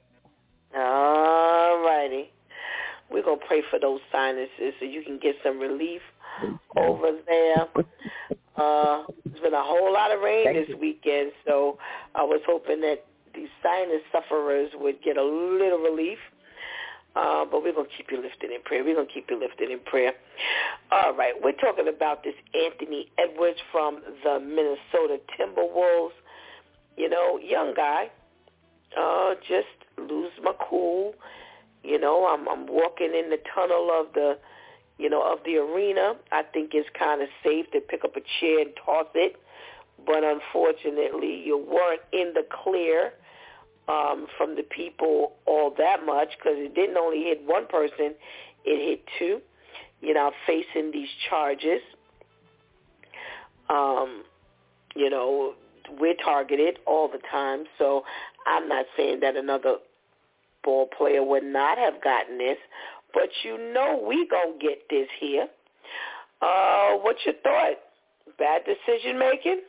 All righty. We're going to pray for those sinuses so you can get some relief over there. There's been a whole lot of rain this weekend, so I was hoping that these sinus sufferers would get a little relief. But we're going to keep you lifted in prayer. All right, we're talking about this Anthony Edwards from the Minnesota Timberwolves. Young guy, just lose my cool. I'm walking in the tunnel of the arena. I think it's kind of safe to pick up a chair and toss it. But unfortunately, you weren't in the clear from the people all that much because it didn't only hit one person, it hit two, facing these charges. We're targeted all the time, so I'm not saying that another ball player would not have gotten this, but you know we gonna get this here. What's your thought? Bad decision making?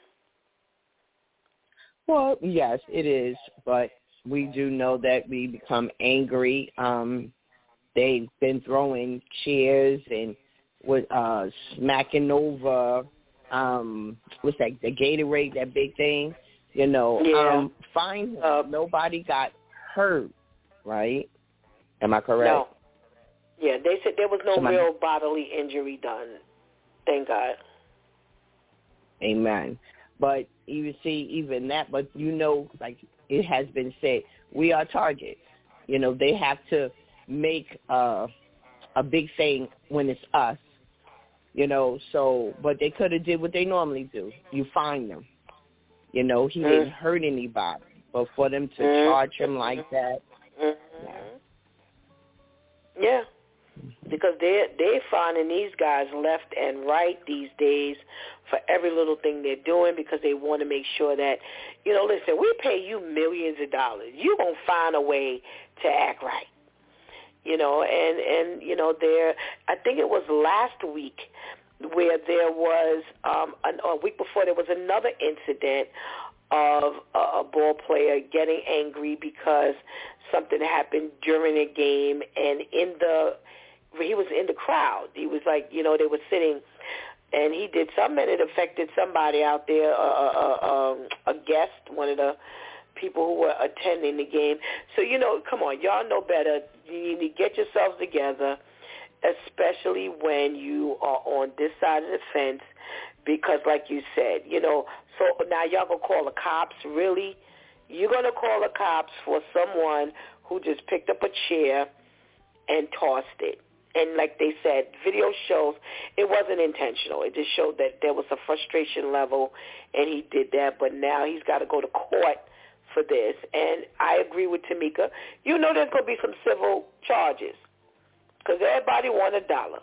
Well, yes, it is, but we do know that we become angry. They've been throwing chairs and with smacking over what's that, the Gatorade, that big thing, you know. Yeah. Fine, nobody got hurt, right? Am I correct? No. Yeah, they said there was no real bodily injury done. Thank God. Amen. But you see, even that, but you know, like it has been said, we are targets. You know, they have to make a big thing when it's us. You know, so, but they could have did what they normally do. You find them. You know, he didn't hurt anybody. But for them to charge him like that, yeah. Because they're finding these guys left and right these days for every little thing they're doing because they want to make sure that, you know, listen, we pay you millions of dollars. You're going to find a way to act right. You know, and you know, I think it was last week where there was, a week before, there was another incident of a ball player getting angry because something happened during a game, and he was in the crowd. He was like, you know, they were sitting, and he did something, and it affected somebody out there, a guest, one of the people who were attending the game. So, you know, come on, y'all know better. You need to get yourselves together, especially when you are on this side of the fence, because like you said, you know, so now y'all going to call the cops, really? You're going to call the cops for someone who just picked up a chair and tossed it. And like they said, video shows it wasn't intentional. It just showed that there was a frustration level, and he did that. But now he's got to go to court for this. And I agree with Tamika. You know there's going to be some civil charges because everybody want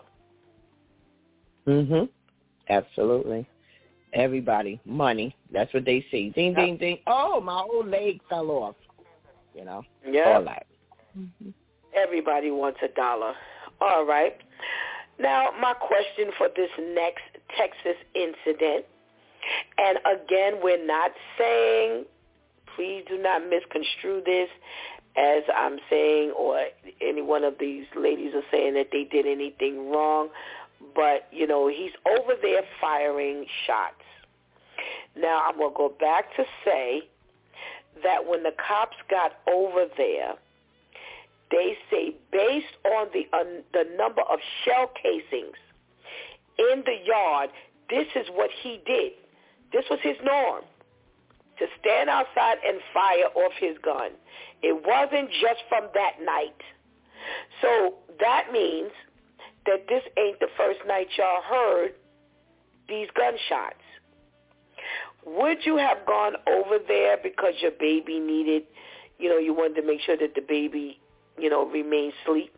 $1. Absolutely. Everybody. Money. That's what they see. Ding, ding, ding. Oh, my old leg fell off. You know? Yeah. All that. Everybody wants $1. All right. Now, my question for this next Texas incident, and again, we're not saying, please do not misconstrue this as I'm saying, or any one of these ladies are saying that they did anything wrong, but, you know, he's over there firing shots. Now, I'm going to go back to say that when the cops got over there, they say based on the number of shell casings in the yard, this is what he did. This was his norm, to stand outside and fire off his gun. It wasn't just from that night. So that means that this ain't the first night y'all heard these gunshots. Would you have gone over there because your baby needed, you know, you wanted to make sure that the baby, you know, remained asleep?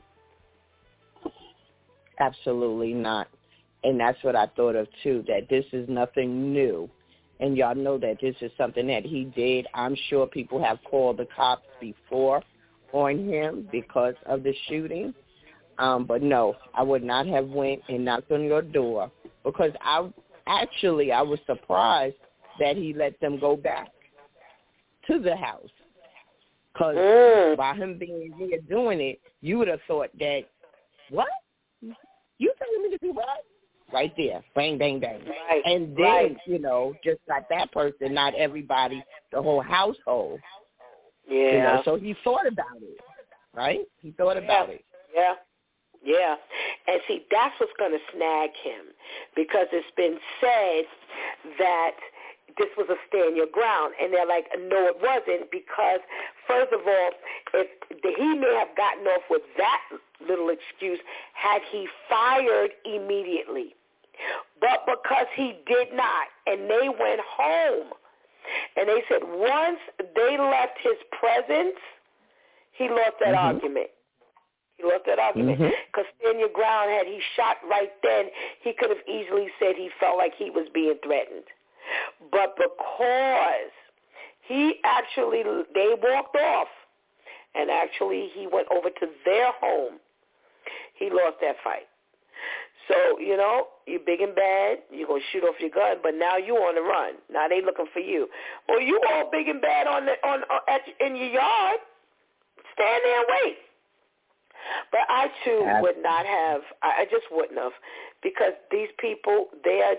Absolutely not. And that's what I thought of, too, that this is nothing new. And y'all know that this is something that he did. I'm sure people have called the cops before on him because of the shooting. But no, I would not have went and knocked on your door because I was surprised that he let them go back to the house. Because by him being here doing it, you would have thought that, what? You telling me to do what? Right there. Bang, bang, bang. Right. And then, you know, just like that person, not everybody, the whole household. Yeah. You know, so he thought about it, right? He thought about it. Yeah. Yeah. And see, that's what's going to snag him, because it's been said that this was a stand your ground. And they're like, no, it wasn't, because, first of all, he may have gotten off with that little excuse had he fired immediately. But because he did not, and they went home, and they said once they left his presence, he lost that argument. He lost that argument. Because stand your ground, had he shot right then, he could have easily said he felt like he was being threatened. But because they walked off, and actually he went over to their home, He lost that fight. So, you know, you're big and bad. You're going to shoot off your gun, but now you on the run. Now they looking for you. Well, you all big and bad in your yard. Stand there and wait. But I, too, would not have. I just wouldn't have, because these people, they're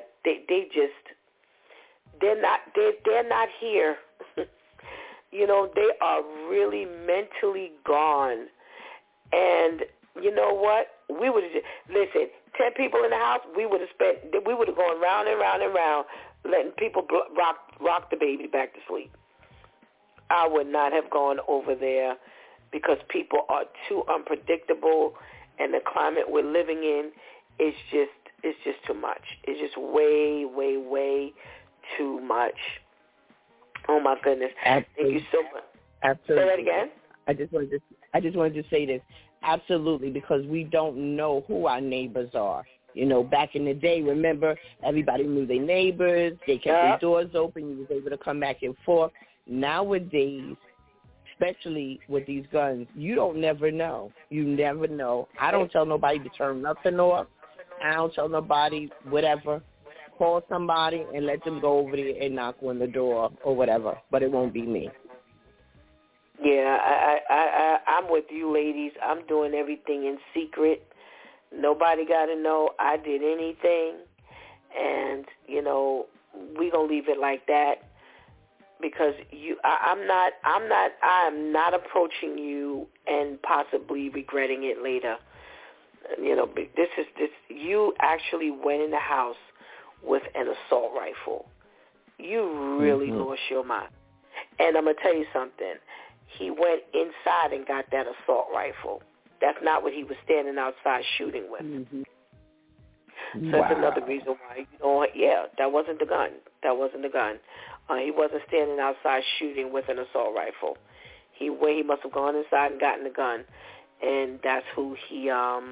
not here. You know, they are really mentally gone. And you know what? We would have, listen, 10 people in the house, we would have gone round and round and round, letting people rock the baby back to sleep. I would not have gone over there, because people are too unpredictable, and the climate we're living in is just too much. It's just way, way, way too much. Oh my goodness! Absolutely. Thank you so much. Absolutely. Say that again. I just wanted to say this. Absolutely, because we don't know who our neighbors are. You know, back in the day, remember, everybody knew their neighbors. They kept their doors open. You was able to come back and forth. Nowadays, especially with these guns, you never know. You never know. I don't tell nobody to turn nothing off. I don't tell nobody whatever. Call somebody and let them go over there and knock on the door or whatever, but it won't be me. Yeah, I'm with you, ladies. I'm doing everything in secret. Nobody got to know I did anything, and you know, we gonna leave it like that, because I am not approaching you and possibly regretting it later. You know, you actually went in the house with an assault rifle. You really lost your mind. And I'm gonna tell you something. He went inside and got that assault rifle. That's not what he was standing outside shooting with. So that's another reason why you don't. Yeah, that wasn't the gun. That wasn't the gun. He wasn't standing outside shooting with an assault rifle. He must have gone inside and gotten the gun, and that's who he.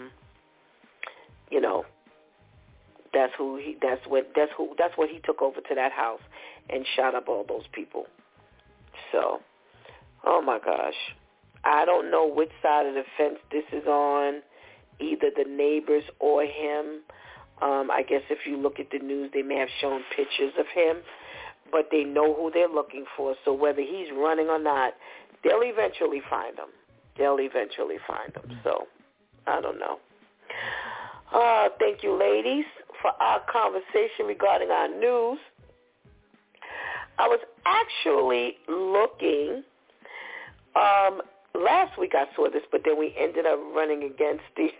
You know. That's what he took over to that house and shot up all those people. So. Oh, my gosh. I don't know which side of the fence this is on, either the neighbors or him. I guess if you look at the news, they may have shown pictures of him, but they know who they're looking for. So whether he's running or not, they'll eventually find him. So I don't know. Thank you, ladies, for our conversation regarding our news. I was actually looking... last week I saw this, but then we ended up running against the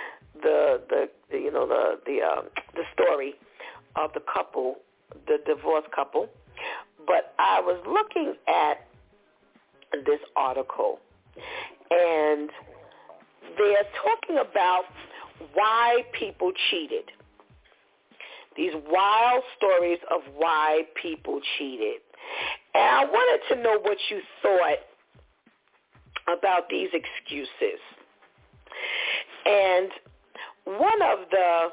story of the couple, the divorced couple. But I was looking at this article, and they're talking about why people cheated. These wild stories of why people cheated. And I wanted to know what you thought about these excuses. And one of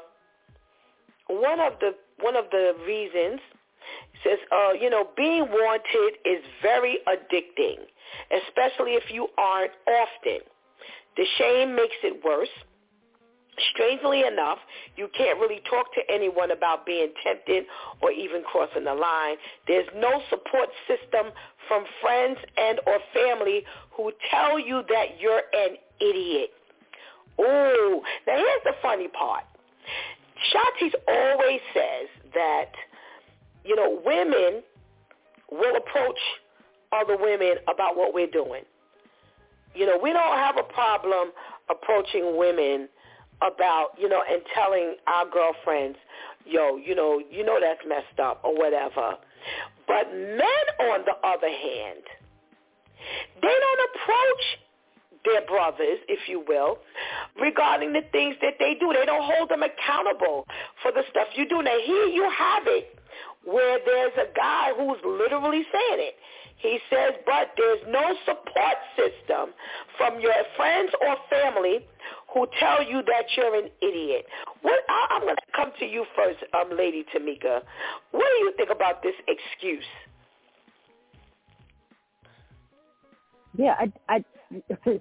the reasons says, being wanted is very addicting, especially if you aren't often. The shame makes it worse. Strangely enough, you can't really talk to anyone about being tempted or even crossing the line. There's no support system from friends and or family who tell you that you're an idiot. Ooh, now here's the funny part. Shanti's always says that, women will approach other women about what we're doing. We don't have a problem approaching women about, and telling our girlfriends, that's messed up or whatever. But men, on the other hand, they don't approach their brothers, if you will, regarding the things that they do. They don't hold them accountable for the stuff you do. Now, here you have it where there's a guy who's literally saying it. He says, but there's no support system from your friends or family who tell you that you're an idiot. I'm going to come to you first, Lady Tamika. What do you think about this excuse? Yeah,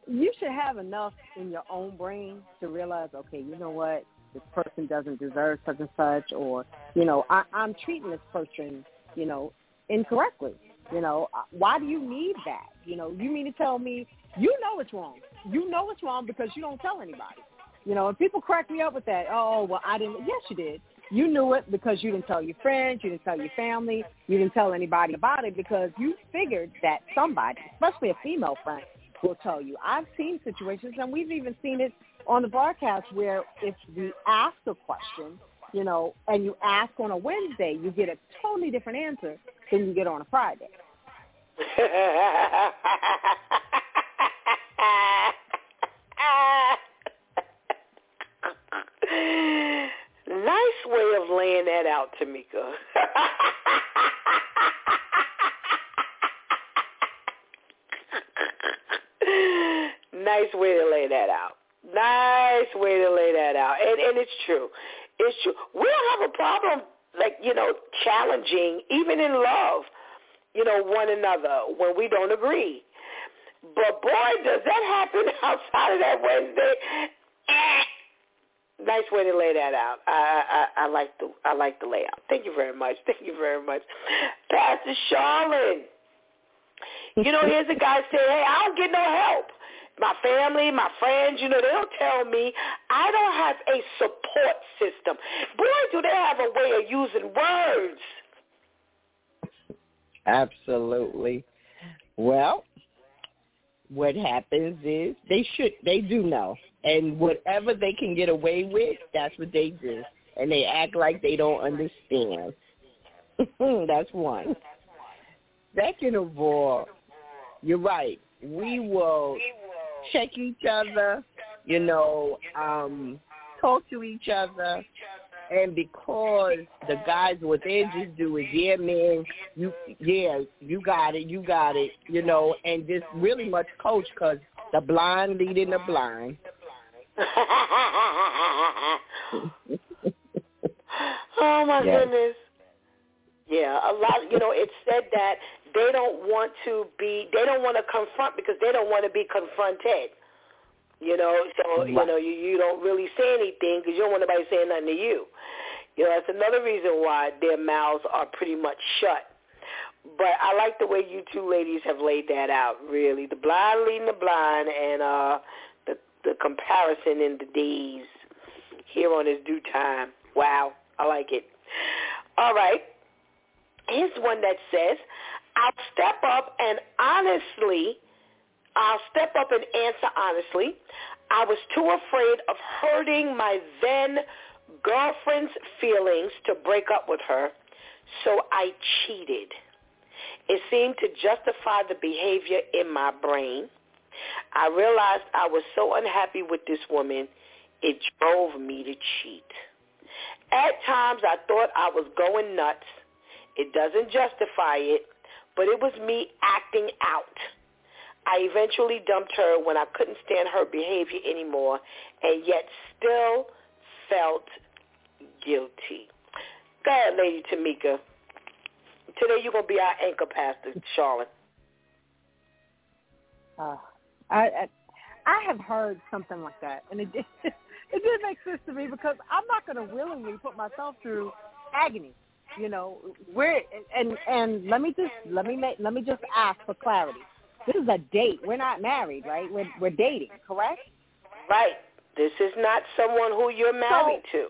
you should have enough in your own brain to realize, okay, you know what, this person doesn't deserve such and such, or, you know, I'm treating this person, you know, incorrectly. You know, why do you need that? You know, you mean to tell me you know it's wrong. You know it's wrong because you don't tell anybody. You know, and people crack me up with that. Oh, well, I didn't. Yes, you did. You knew it because you didn't tell your friends, you didn't tell your family, you didn't tell anybody about it because you figured that somebody, especially a female friend, will tell you. I've seen situations, and we've even seen it on the broadcast, where if we ask a question, you know, and you ask on a Wednesday, you get a totally different answer than you get on a Friday. Nice way of laying that out, Tamika. Nice way to lay that out. Nice way to lay that out. And it's true. It's true. We don't have a problem, like, you know, challenging, even in love, you know, one another when we don't agree. But, boy, does that happen outside of that Wednesday. Nice way to lay that out. I like the layout. Thank you very much. Thank you very much. Pastor Charlene, you know, here's a guy saying, hey, I don't get no help. My family, my friends, you know, they don't tell me. I don't have a support system. Boy, do they have a way of using words. Absolutely. Well, what happens is they do know. And whatever they can get away with, that's what they do. And they act like they don't understand. That's one. Second of all, you're right. We will check each other, you know, talk to each other. And because the guys, what they just do is, yeah, man, you got it, you know, and just really much coach, because the blind leading the blind. Oh, my goodness. Yeah, a lot, you know, it's said that they don't want to confront because they don't want to be confronted. You know, so, you know, you don't really say anything because you don't want nobody saying nothing to you. You know, that's another reason why their mouths are pretty much shut. But I like the way you two ladies have laid that out, really. The blind leading the blind, and the comparison in the days here on this due time. Wow, I like it. All right. Here's one that says, I'll step up and answer honestly. I was too afraid of hurting my then girlfriend's feelings to break up with her, so I cheated. It seemed to justify the behavior in my brain. I realized I was so unhappy with this woman, it drove me to cheat. At times, I thought I was going nuts. It doesn't justify it, but it was me acting out. I eventually dumped her when I couldn't stand her behavior anymore, and yet still felt guilty. Go ahead, Lady Tamika. Today you're going to be our anchor, Pastor Charlotte. I have heard something like that, and it did make sense to me because I'm not going to willingly put myself through agony. You know, and let me just ask for clarity. This is a date. We're not married, right? We're dating, correct? Right. This is not someone who you're married to.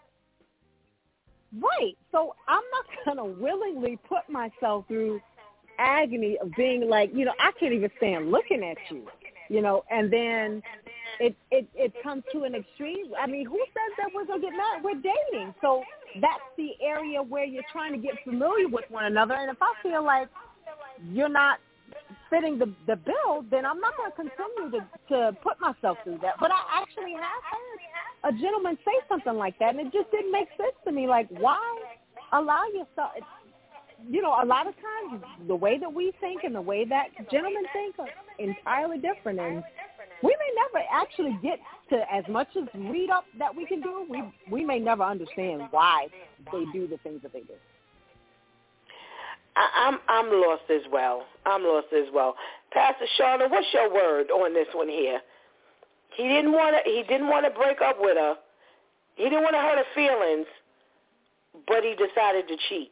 Right. So I'm not going to willingly put myself through agony of being like, you know, I can't even stand looking at you, you know, and then it comes to an extreme. I mean, who says that we're going to get married? We're dating. So that's the area where you're trying to get familiar with one another. And if I feel like you're not fitting the bill, then I'm not going to continue to put myself through that. But I actually have heard a gentleman say something like that, and it just didn't make sense to me. Like, why allow yourself? You know, a lot of times the way that we think and the way that gentlemen think are entirely different, and we may never actually get to as much as read up that we can do. We may never understand why they do the things that they do. I'm lost as well. Pastor Shauna, what's your word on this one here? He didn't want to break up with her. He didn't want to hurt her feelings, but he decided to cheat.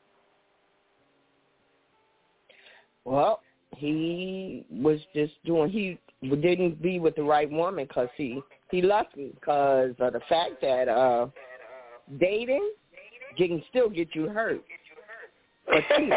Well, he was just he didn't be with the right woman because he lucky because of the fact that dating can still get you hurt. But cheating.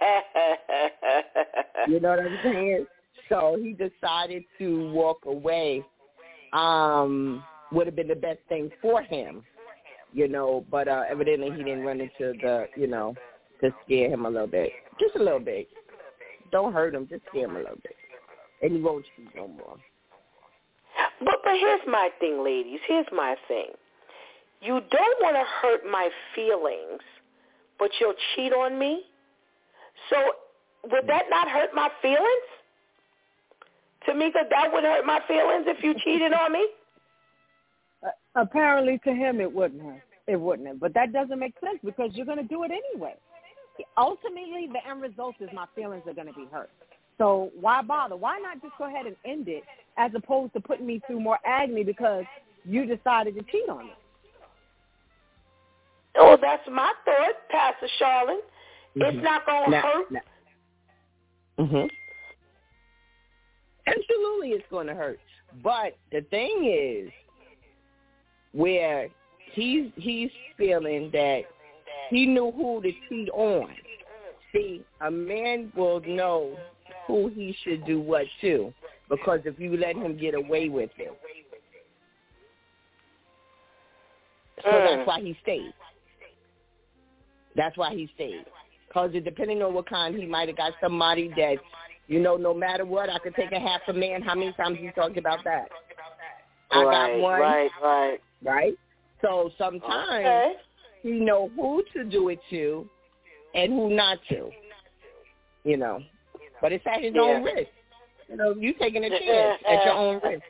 You know what I'm saying? So he decided to walk away. Would have been the best thing for him, but evidently he didn't run into to scare him a little bit. Just a little bit. Don't hurt him, just scare him a little bit. And he won't cheat no more. But here's my thing, ladies. Here's my thing. You don't want to hurt my feelings, but you'll cheat on me? So would that not hurt my feelings? Tamika, that would hurt my feelings if you cheated on me? Apparently to him it wouldn't have. It wouldn't have. But that doesn't make sense because you're going to do it anyway. Ultimately, the end result is my feelings are going to be hurt. So why bother? Why not just go ahead and end it as opposed to putting me through more agony because you decided to cheat on me? Oh, that's my thought, Pastor Charlene. It's not going to hurt. Absolutely it's going to hurt. But the thing is, where he's feeling that he knew who to cheat on. See, a man will know who he should do what to because if you let him get away with it. So that's why he stayed. Because depending on what kind, he might have got somebody that, no matter what, I could take a half a man. How many times you talked about that? I got one. Right? So sometimes he know who to do it to and who not to, But it's at his own risk. You taking a chance at your own risk.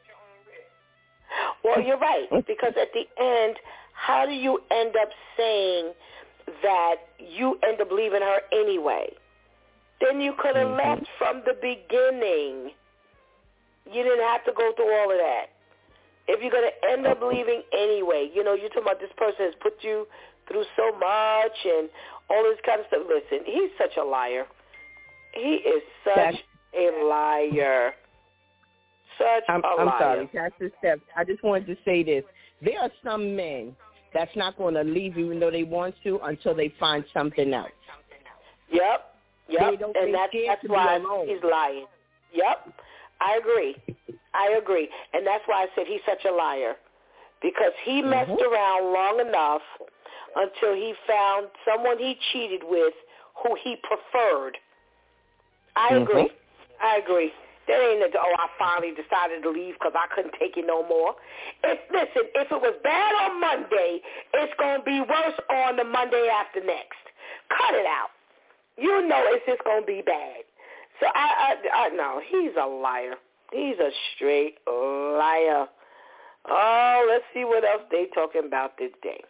Well, you're right, because at the end, how do you end up saying that you end up leaving her anyway? Then you could have left from the beginning. You didn't have to go through all of that. If you're going to end up leaving anyway, you're talking about this person has put you through so much and all this kind of stuff. Listen, he's such a liar. He is such a liar. I'm sorry, Pastor Steph. I just wanted to say this. There are some men that's not going to leave even though they want to until they find something else. Yep. And that's why he's lying. Yep. I agree. And that's why I said he's such a liar. Because he messed around long enough until he found someone he cheated with who he preferred. I agree. That ain't I finally decided to leave because I couldn't take it no more. If it was bad on Monday, it's going to be worse on the Monday after next. Cut it out. It's just going to be bad. So I no, he's a liar. He's a straight liar. Oh, let's see what else they talking about today.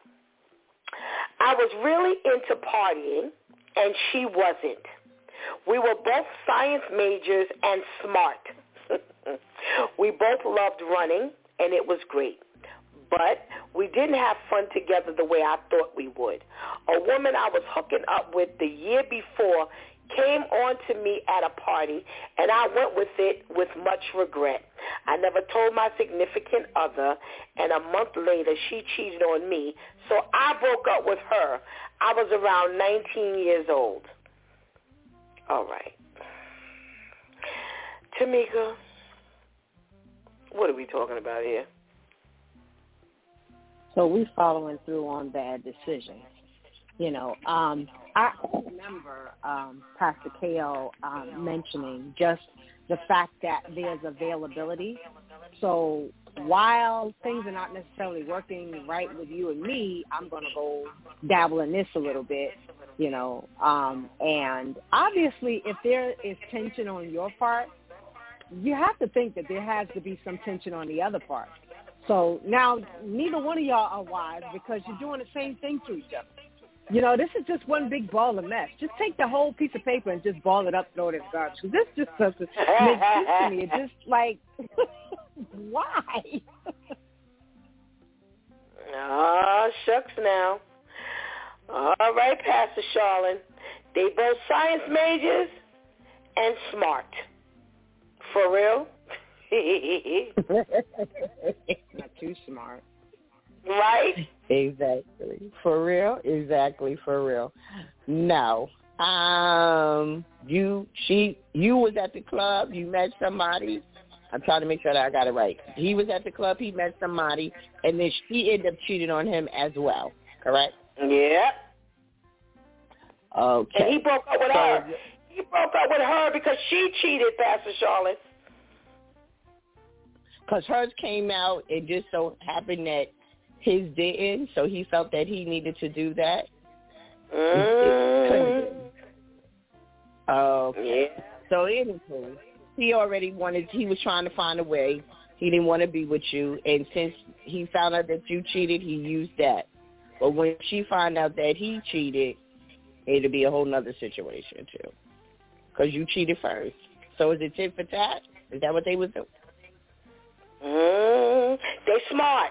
I was really into partying, and she wasn't. We were both science majors and smart. We both loved running, and it was great. But we didn't have fun together the way I thought we would. A woman I was hooking up with the year before came on to me at a party, and I went with it with much regret. I never told my significant other, and a month later she cheated on me, so I broke up with her. I was around 19 years old. All right. Tamika, what are we talking about here? So we're following through on bad decisions. I remember Pastor K.O. mentioning just the fact that there's availability. So while things are not necessarily working right with you and me, I'm going to go dabble in this a little bit, and obviously if there is tension on your part, you have to think that there has to be some tension on the other part. So now neither one of y'all are wise because you're doing the same thing to each other. You know, this is just one big ball of mess. Just take the whole piece of paper and just ball it up, throw it in the garbage. This just doesn't make sense to me. It's just like, why? Oh, shucks now. All right, Pastor Charlene. They both science majors and smart. For real? Not too smart. Right? Exactly. For real? Exactly, for real. No. You was at the club, you met somebody. I'm trying to make sure that I got it right. He was at the club, he met somebody, and then she ended up cheating on him as well, correct? Yeah. Okay. And he broke up with her. He broke up with her because she cheated, Pastor Charlene. Because hers came out, it just so happened that his didn't, so he felt that he needed to do that. Okay. Yeah. So anywho, he was trying to find a way. He didn't want to be with you, and since he found out that you cheated, he used that. But when she found out that he cheated, it'd be a whole nother situation too, because you cheated first. So is it tit for tat? Is that what they was doing? They smart.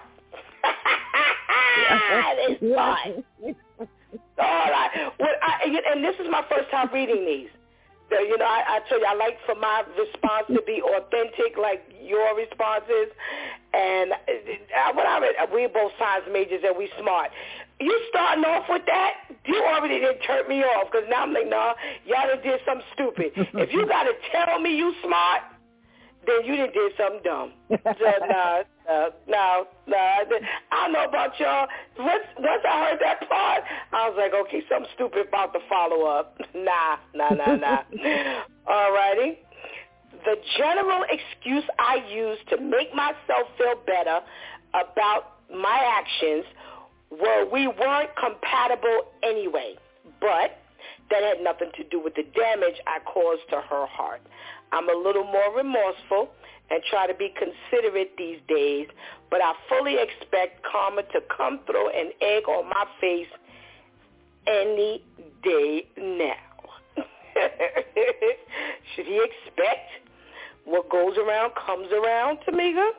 They smart. All right. And this is my first time reading these. So, you know, I tell you, I like for my response to be authentic, like your responses. And when I read, we both science majors and we smart. You starting off with that, you already didn't turn me off, because now I'm like, nah, y'all done did something stupid. If you got to tell me you smart, then you done did something dumb. So, no. I don't know about y'all. Once I heard that part, I was like, okay, something stupid about to follow up. Nah. All righty. The general excuse I used to make myself feel better about my actions were we weren't compatible anyway, but that had nothing to do with the damage I caused to her heart. I'm a little more remorseful and try to be considerate these days, but I fully expect karma to come through and egg on my face any day now. Should he expect what goes around comes around, Tamika?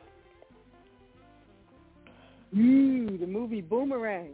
The movie Boomerang.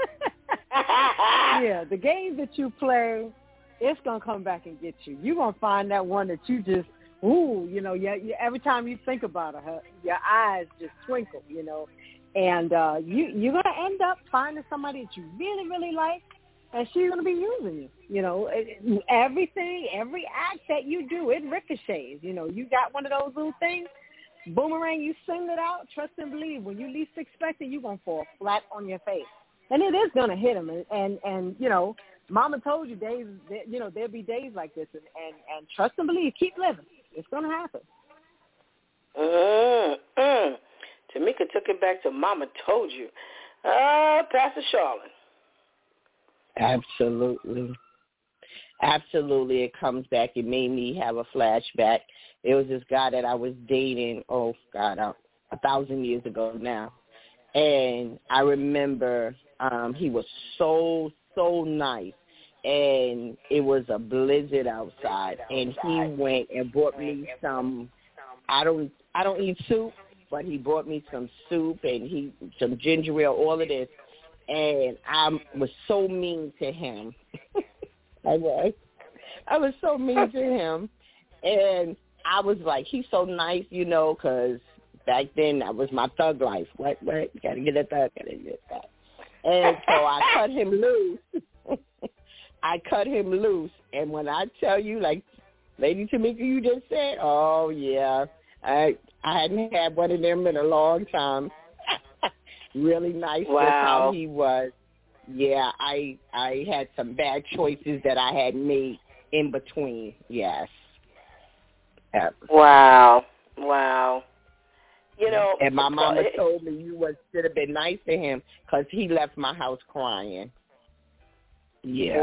Yeah, the game that you play, it's going to come back and get you. You're going to find that one that you just, you know, every time you think about her, your eyes just twinkle, you know. And you're going to end up finding somebody that you really, really like, and she's going to be using you. You know, everything, every act that you do, it ricochets. You know, you got one of those little things, boomerang, you sing it out, trust and believe. When you least expect it, you're going to fall flat on your face. And it is going to hit them. And you know, Mama told you days, you know, there'll be days like this. And trust and believe, keep living. It's going to happen. Tamika took it back to Mama told you. Pastor Charlene. Absolutely, it comes back. It made me have a flashback. It was this guy that I was dating, 1,000 years ago now. And I remember he was so nice. And it was a blizzard outside. And he went and bought me some, I don't eat soup, but he bought me some soup and some ginger ale, all of this. And I was so mean to him. I was so mean to him. And I was like, he's so nice, you know, because back then that was my thug life. What? Got to get a thug, got to get that. And so I cut him loose. And when I tell you, like Lady Tamika, you just said, oh, yeah, I hadn't had one of them in a long time. Really nice. Wow. That's how he was. Yeah, I had some bad choices that I had made in between. Yes. Wow. You know, and my mama told me you should have been nice to him because he left my house crying. Yeah.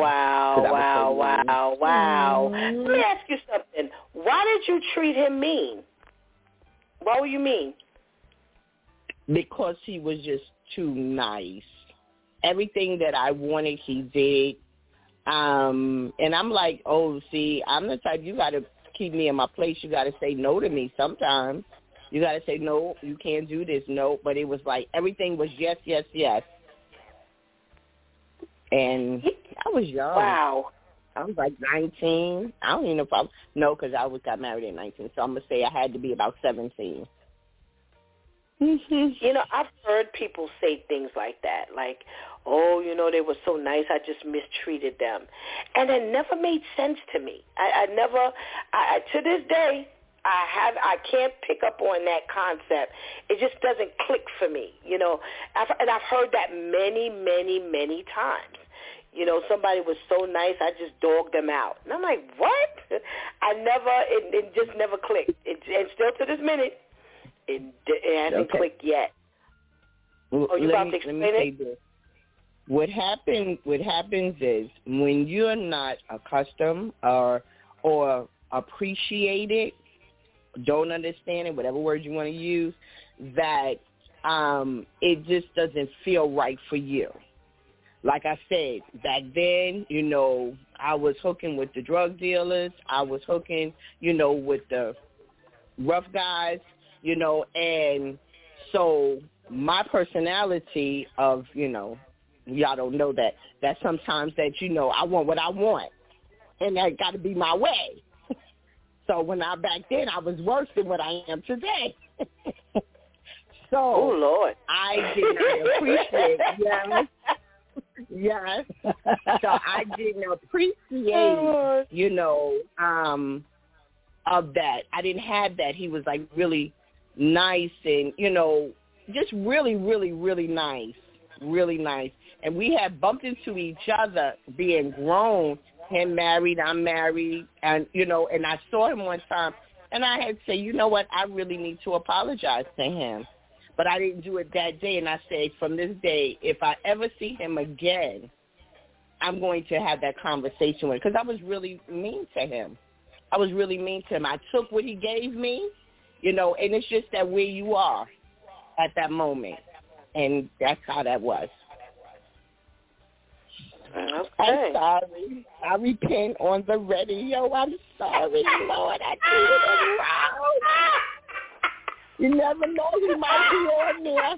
Wow. Let me ask you something. Why did you treat him mean? What were you mean? Because he was just too nice. everything that I wanted, he did. And I'm like, oh, see, I'm the type, you got to keep me in my place. You got to say no to me sometimes. You got to say, no, you can't do this, no. But it was like everything was yes, yes, yes. And I was young. Wow. I was like 19. I don't even know if no, because I got married at 19. So I'm going to say I had to be about 17. Mm-hmm. You know, I've heard people say things like that, like, oh, you know, they were so nice, I just mistreated them. And it never made sense to me. I to this day, I can't pick up on that concept. It just doesn't click for me, you know. And I've heard that many, many, many times. You know, somebody was so nice, I just dogged them out. And I'm like, what? It just never clicked. And still to this minute, it hasn't clicked yet. Well, you about to explain it? This. What happens is when you're not accustomed or appreciated, don't understand it, whatever word you want to use, that it just doesn't feel right for you. Like I said, back then, you know, I was hooking with the drug dealers. I was hooking, you know, with the rough guys, you know, and so my personality of, you know, y'all don't know that sometimes that, you know, I want what I want, and that got to be my way. So back then, I was worse than what I am today. So, oh, Lord. I did not appreciate, yes. So I didn't appreciate, you know, of that. I didn't have that. He was like really nice and, you know, just really, really, really nice, really nice. And we had bumped into each other being grown, him married, I'm married, and, you know, and I saw him one time, and I had to say, you know what, I really need to apologize to him. But I didn't do it that day, and I said, from this day, if I ever see him again, I'm going to have that conversation with him, because I was really mean to him. I took what he gave me, you know, and it's just that where you are at that moment, and that's how that was. Okay. I'm sorry. I repent on the radio. I'm sorry, Lord. I did it wrong. You never know who might be on there.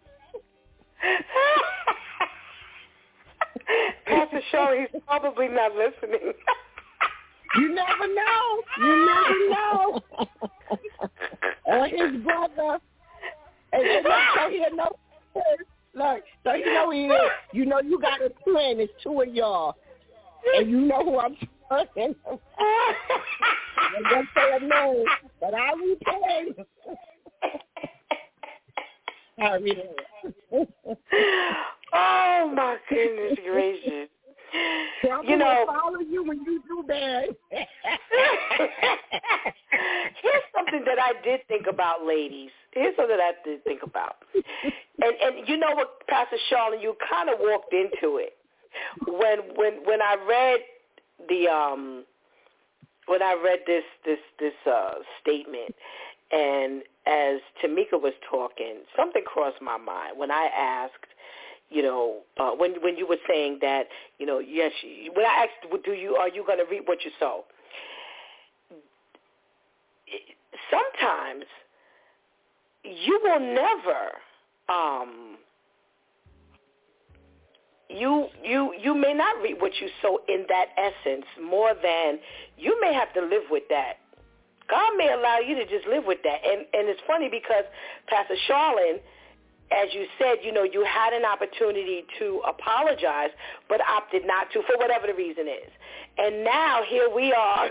Pastor Shirley, he's probably not listening. You never know. Or his brother. And so he know. Look, so you know he is. You know you got a twin. It's two of y'all. And you know who I'm talking about. I'm going to say a name, but I repent. Oh, my goodness gracious. You know, follow you when you do bad. Here's something that I did think about, ladies. And you know what, Pastor Charlotte, you kind of walked into it. When I read this statement, and as Tamika was talking, something crossed my mind when I asked, you know, when you were saying that, you know, yes, when I asked, are you going to reap what you sow? Sometimes you will never, you may not reap what you sow in that essence, more than you may have to live with that. God may allow you to just live with that. And it's funny because Pastor Charlene, as you said, you know, you had an opportunity to apologize, but opted not to for whatever the reason is. And now here we are.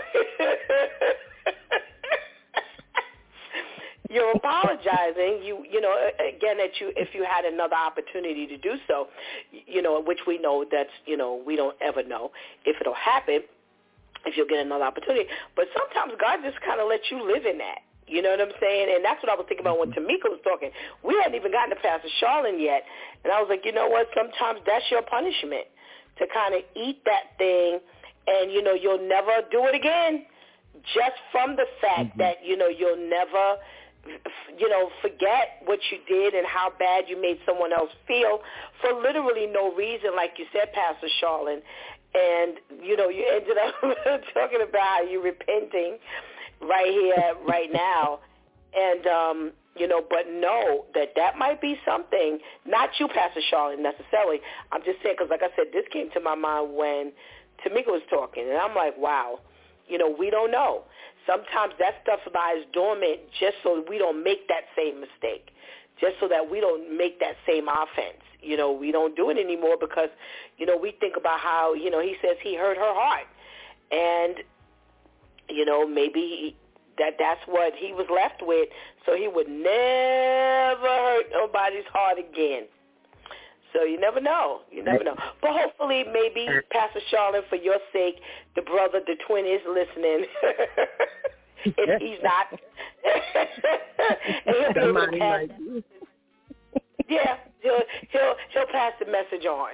You're apologizing. You know, again, that if you had another opportunity to do so, you know, which we know that's, you know, we don't ever know if it'll happen, if you'll get another opportunity. But sometimes God just kind of lets you live in that. You know what I'm saying? And that's what I was thinking about when Tamika was talking. We hadn't even gotten to Pastor Charlene yet. And I was like, you know what? Sometimes that's your punishment, to kind of eat that thing, and, you know, you'll never do it again, just from the fact that, you know, you'll never forget what you did and how bad you made someone else feel for literally no reason, like you said, Pastor Charlene. And, you ended up talking about how you're repenting right here, right now. And, but know that might be something, not you, Pastor Charlene, necessarily. I'm just saying, because like I said, this came to my mind when Tamika was talking. And I'm like, wow, we don't know. Sometimes that stuff lies dormant just so we don't make that same mistake, just so that we don't make that same offense. We don't do it anymore because, we think about how, he says he hurt her heart. And, maybe that's what he was left with, so he would never hurt nobody's heart again. So you never know. But hopefully, maybe, Pastor Charlene, for your sake, the twin is listening. If he's not. And he'll be able to pass. Yeah, he'll pass the message on.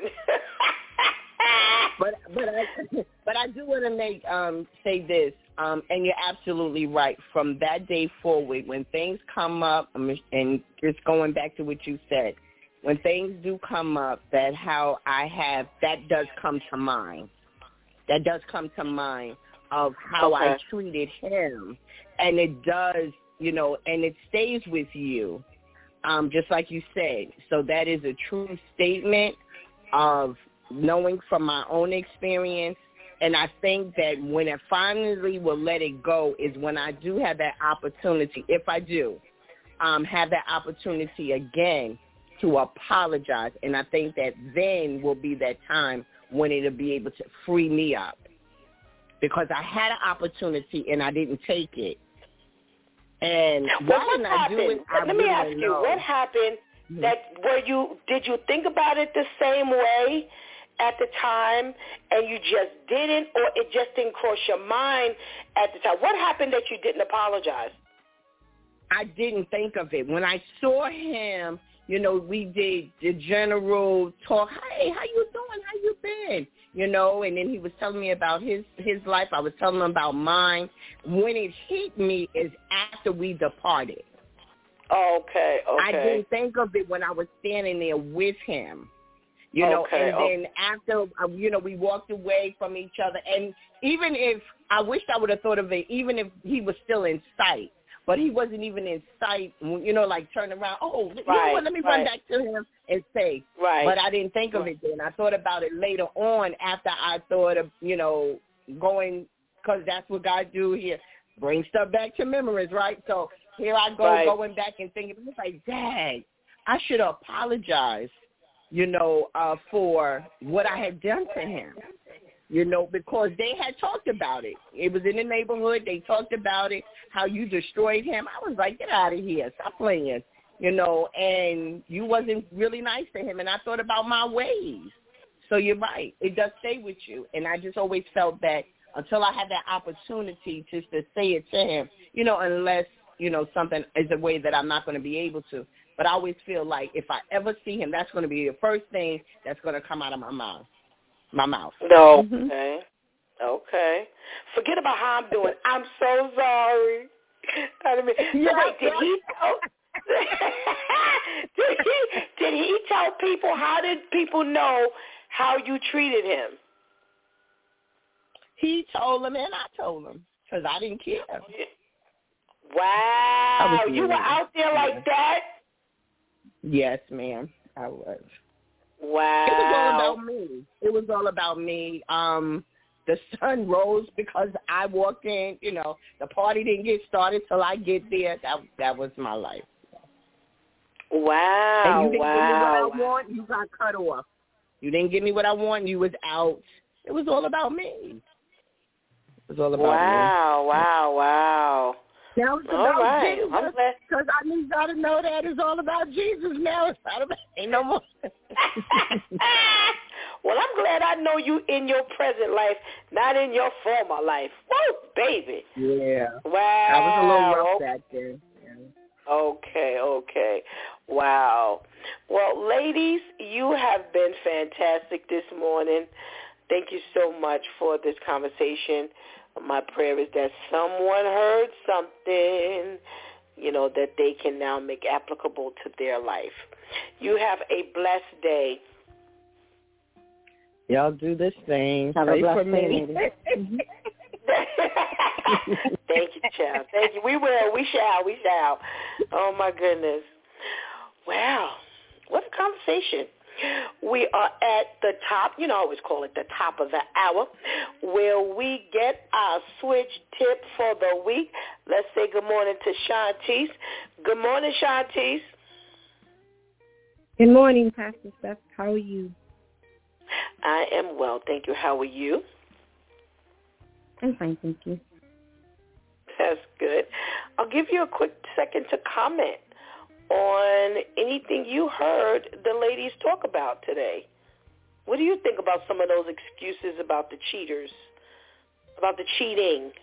But I do want to say this, and you're absolutely right. From that day forward, when things come up, and just going back to what you said, when things do come up, that does come to mind. That does come to mind of how I treated him, and it does, and it stays with you. Just like you said. So that is a true statement of knowing from my own experience. And I think that when I finally will let it go is when I do have that opportunity, if I do, have that opportunity again to apologize. And I think that then will be that time when it'll be able to free me up. Because I had an opportunity and I didn't take it. And why didn't I do it? Let me ask you, what happened? Did you think about it the same way at the time, and you just didn't, or it just didn't cross your mind at the time? What happened that you didn't apologize? I didn't think of it. When I saw him, we did the general talk. Hey, how you doing? How you been? And then he was telling me about his life. I was telling him about mine. When it hit me is after we departed. Okay. I didn't think of it when I was standing there with him. Then after, we walked away from each other. And even if, I wished I would have thought of it, even if he was still in sight. But he wasn't even in sight, like turn around. Oh, you know what, let me run back to him and say. Right. But I didn't think of it then. I thought about it later on after I thought of, going, because that's what God do here. Bring stuff back to memories, right? So here I go going back and thinking, it's like, Dad, I should apologize, for what I had done to him. Because they had talked about it. It was in the neighborhood. They talked about it, how you destroyed him. I was like, get out of here. Stop playing, and you wasn't really nice to him. And I thought about my ways. So you're right. It does stay with you. And I just always felt that until I had that opportunity just to say it to him, unless, something is a way that I'm not going to be able to. But I always feel like if I ever see him, that's going to be the first thing that's going to come out of my mouth. No. Okay. Forget about how I'm doing. I'm so sorry. Wait, did he tell? did he tell people? How did people know how you treated him? He told them, and I told them because I didn't care. Wow, you were out there like that? Yes, ma'am, I was. Wow. It was all about me. The sun rose because I walked in. The party didn't get started till I get there. That was my life. Wow. And you didn't give me what I want, you got cut off. You didn't give me what I want, you was out. It was all about me. It was all about me. Wow. Now it's about Jesus, because I need y'all to know that it's all about Jesus now. It's not about, ain't no more. Well, I'm glad I know you in your present life, not in your former life. Woo, baby. Yeah. Wow. I was a little rough back then. Yeah. Okay. Wow. Well, ladies, you have been fantastic this morning. Thank you so much for this conversation. My prayer is that someone heard something that they can now make applicable to their life. You have a blessed day. Y'all do this thing. Have Pray a for blessed me. day. Thank you, child. Thank you. We will. We shall. Oh, my goodness. Wow. What a conversation. We are at the top, I always call it the top of the hour, where we get our switch tip for the week. Let's say good morning to Shantice. Good morning, Shantice. Good morning, Pastor Steph. How are you? I am well, thank you. How are you? I'm fine, thank you. That's good. I'll give you a quick second to comment on anything you heard the ladies talk about today. What do you think about some of those excuses about the cheaters, about the cheating?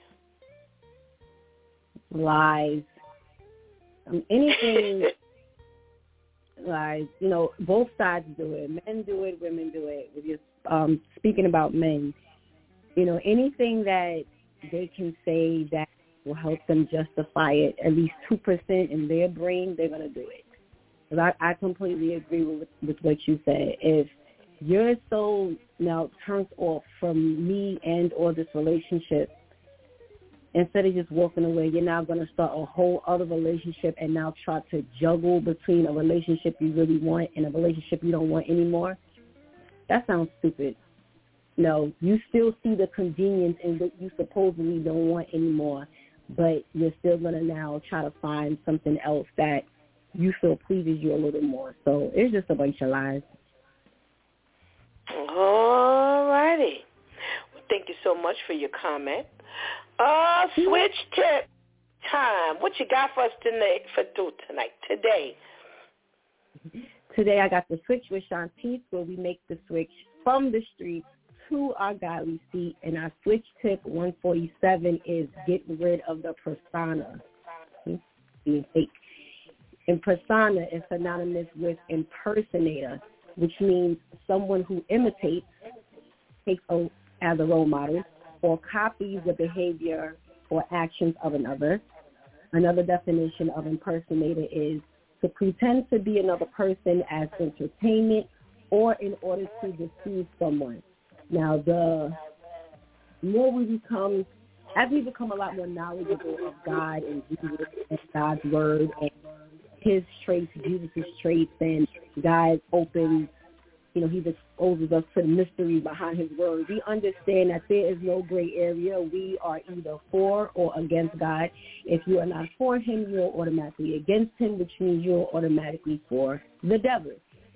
Lies. Anything lies. Both sides do it. Men do it, women do it. We're just speaking about men. Anything that they can say that will help them justify it, at least 2% in their brain, they're going to do it. Because I completely agree with what you said. If you're so now turned off from me and or this relationship, instead of just walking away, you're now going to start a whole other relationship and now try to juggle between a relationship you really want and a relationship you don't want anymore. That sounds stupid. No, you still see the convenience in what you supposedly don't want anymore, but you're still going to now try to find something else that you feel pleases you a little more. So it's just a bunch of lies. All righty. Well, thank you so much for your comment. Switch tip time. What you got for us today? Today I got the switch with Shantice, where we make the switch from the streets to our godly seat, and our switch tip 147 is get rid of the persona. Being fake. And persona is synonymous with impersonator, which means someone who imitates, takes as a role model, or copies the behavior or actions of another. Another definition of impersonator is to pretend to be another person as entertainment or in order to deceive someone. Now, the more we become, as we become a lot more knowledgeable of God and Jesus and God's word and his traits, Jesus' traits, and God opens, he exposes us to the mystery behind his word. We understand that there is no gray area. We are either for or against God. If you are not for him, you're automatically against him, which means you're automatically for the devil.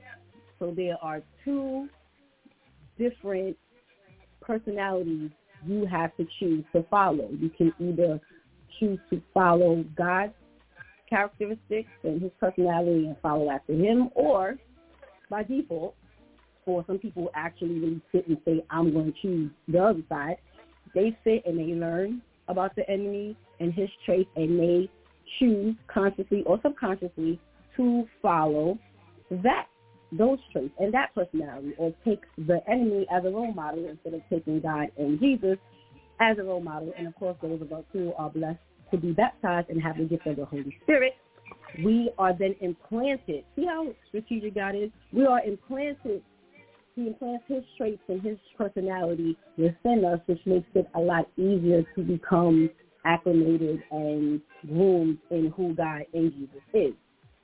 So there are two different personalities you have to choose to follow. You can either choose to follow God's characteristics and his personality and follow after him, or by default, or some people actually really sit and say, I'm going to choose the other side. They sit and they learn about the enemy and his traits, and they choose consciously or subconsciously to follow those traits and that personality, or take the enemy as a role model instead of taking God and Jesus as a role model. And, of course, those of us who are blessed to be baptized and have the gift of the Holy Spirit, we are then implanted. See how strategic God is? We are implanted. He implants his traits and his personality within us, which makes it a lot easier to become acclimated and groomed in who God and Jesus is.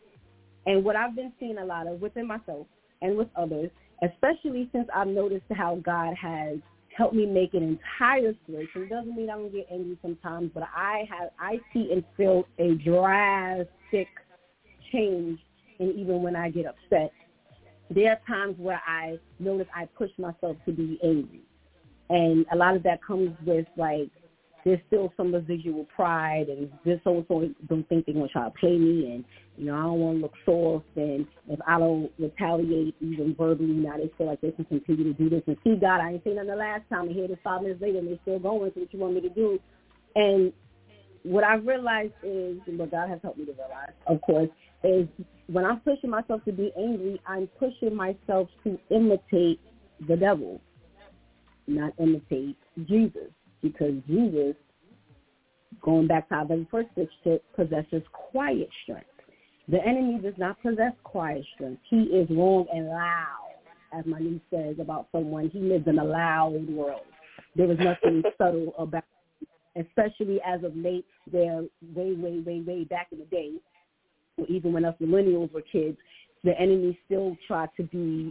And what I've been seeing a lot of within myself and with others, especially since I've noticed how God has helped me make an entire switch. It doesn't mean I don't get angry sometimes, but I see and feel a drastic change in even when I get upset. There are times where I notice I push myself to be angry. And a lot of that comes with, there's still some residual pride, and this so-and-so don't think they're going to try to play me, and, I don't want to look soft, and if I don't retaliate even verbally, now they feel like they can continue to do this. And see, God, I ain't seen nothing the last time, and here it is 5 minutes later, and they're still going, so what you want me to do? And what I've realized is, and what God has helped me to realize, of course, is when I'm pushing myself to be angry, I'm pushing myself to imitate the devil, not imitate Jesus, because Jesus going back to our very first switch tip, possesses quiet strength. The enemy does not possess quiet strength. He is wrong and loud, as my niece says about someone. He lives in a loud world. There is nothing subtle about it, especially as of late. They're way back in the day, even when us millennials were kids, the enemy still tried to